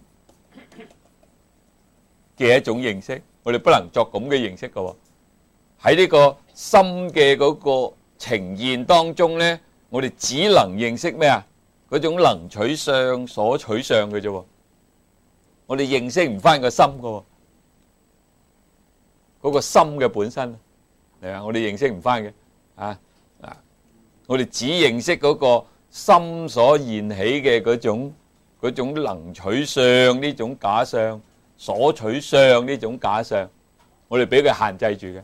嘅一種認識，我哋不能作咁嘅認識嘅。喺呢個心嘅嗰個呈現當中呢，我哋只能認識咩啊？嗰種能取相、所取相嘅啫。我哋認識唔翻個心嘅，嗰個心嘅本身係啊，我哋認識唔翻嘅我哋只認識嗰個心所現起嘅嗰種能取相呢種假相，所取相呢種假相，我哋俾佢限制住嘅。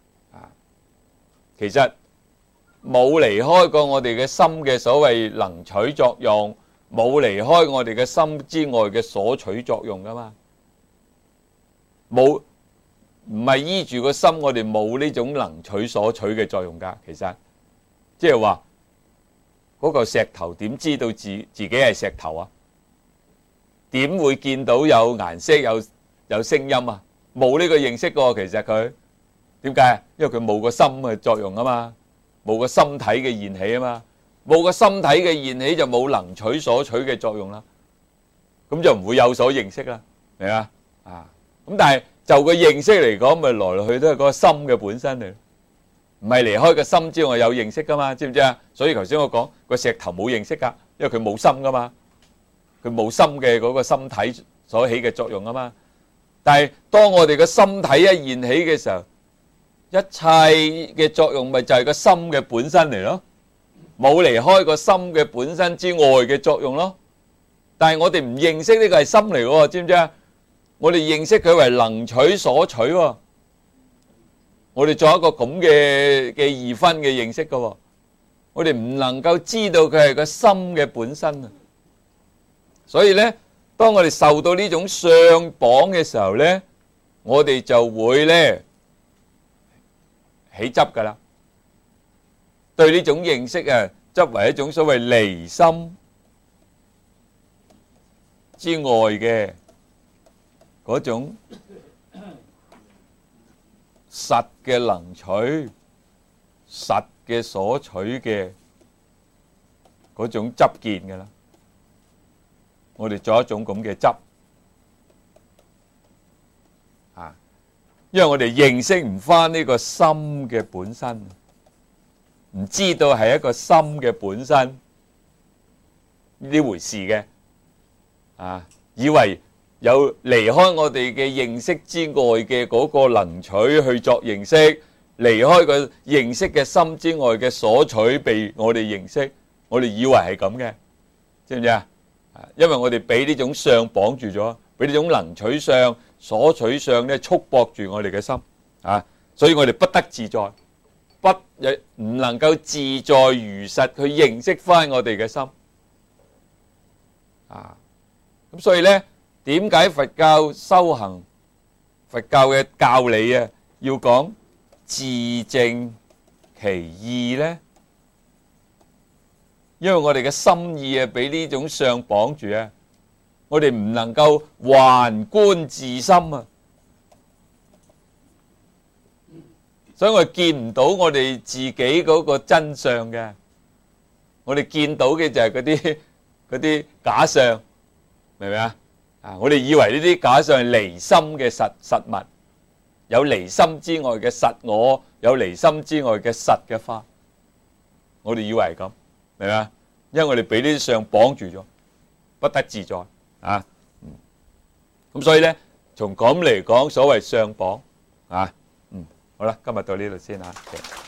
其實冇離開過我哋嘅心嘅所謂能取作用，冇離開我哋嘅心之外嘅所取作用噶嘛。冇，唔係依住個心，我哋冇呢種能取所取嘅作用噶。其實即係話嗰嚿石頭點知道自己係石頭啊？ 點會見到有顏色有聲音啊？冇呢個認識㗎喎，其實佢點解啊？因為佢冇個心嘅作用啊嘛，冇個心體嘅現起啊嘛，冇個心體嘅現起就冇能取所取嘅作用啦，咁就唔會有所認識啦，明啊？咁但係就個認識嚟講，咪來來去都係嗰個心嘅本身嚟，唔係離開個心之外有認識噶嘛？知唔知啊？所以頭先我講個石頭冇認識噶，因為佢冇心噶嘛，佢冇心嘅嗰個心體所起嘅作用啊嘛。但係當我哋個心體一現起嘅時候，一切嘅作用咪就係個心嘅本身嚟咯，冇離開個心嘅本身之外嘅作用咯。但係我哋唔認識呢個係心嚟喎，知唔知啊？我哋認識佢為能取所取喎，我哋做一個咁嘅二分嘅認識㗎喎，我哋唔能夠知道佢係個心嘅本身啊。所以呢，當我哋受到呢種相綁嘅時候呢，我哋就會呢起執㗎啦。對呢種認識啊，執為一種所謂離心之外嘅嗰種實嘅能取、實嘅所取嘅嗰種執見㗎啦，我哋做一種咁嘅執啊，因為我哋認識唔返呢個心嘅本身，唔知道係一個心嘅本身呢回事嘅啊，以為有離開我哋嘅認識之外嘅嗰個能取去作認識，離開個認識嘅心之外嘅所取被我哋認識，我哋以為係咁嘅，知唔知啊？因為我哋俾呢種相綁住咗，俾呢種能取相、所取相咧束縛住我哋嘅心啊，所以我哋不得自在，唔能夠自在如實去認識翻我哋嘅心啊。咁所以咧，點解佛教修行、佛教嘅教理啊，要講自淨其意呢？因為我哋嘅心意啊，俾呢種相綁住啊，我哋唔能夠還觀自心啊，所以我哋見唔到我哋自己嗰個真相嘅，我哋見到嘅就係嗰啲假相，明唔明啊？我哋以為呢啲假相係離心嘅實物，有離心之外嘅實我，有離心之外嘅實嘅法，我哋以為係咁。明嘛？因為我哋俾呢啲相綁住咗，不得自在啊！咁所以咧，從咁嚟講，所謂相綁啊，好啦，今日到呢度先嚇。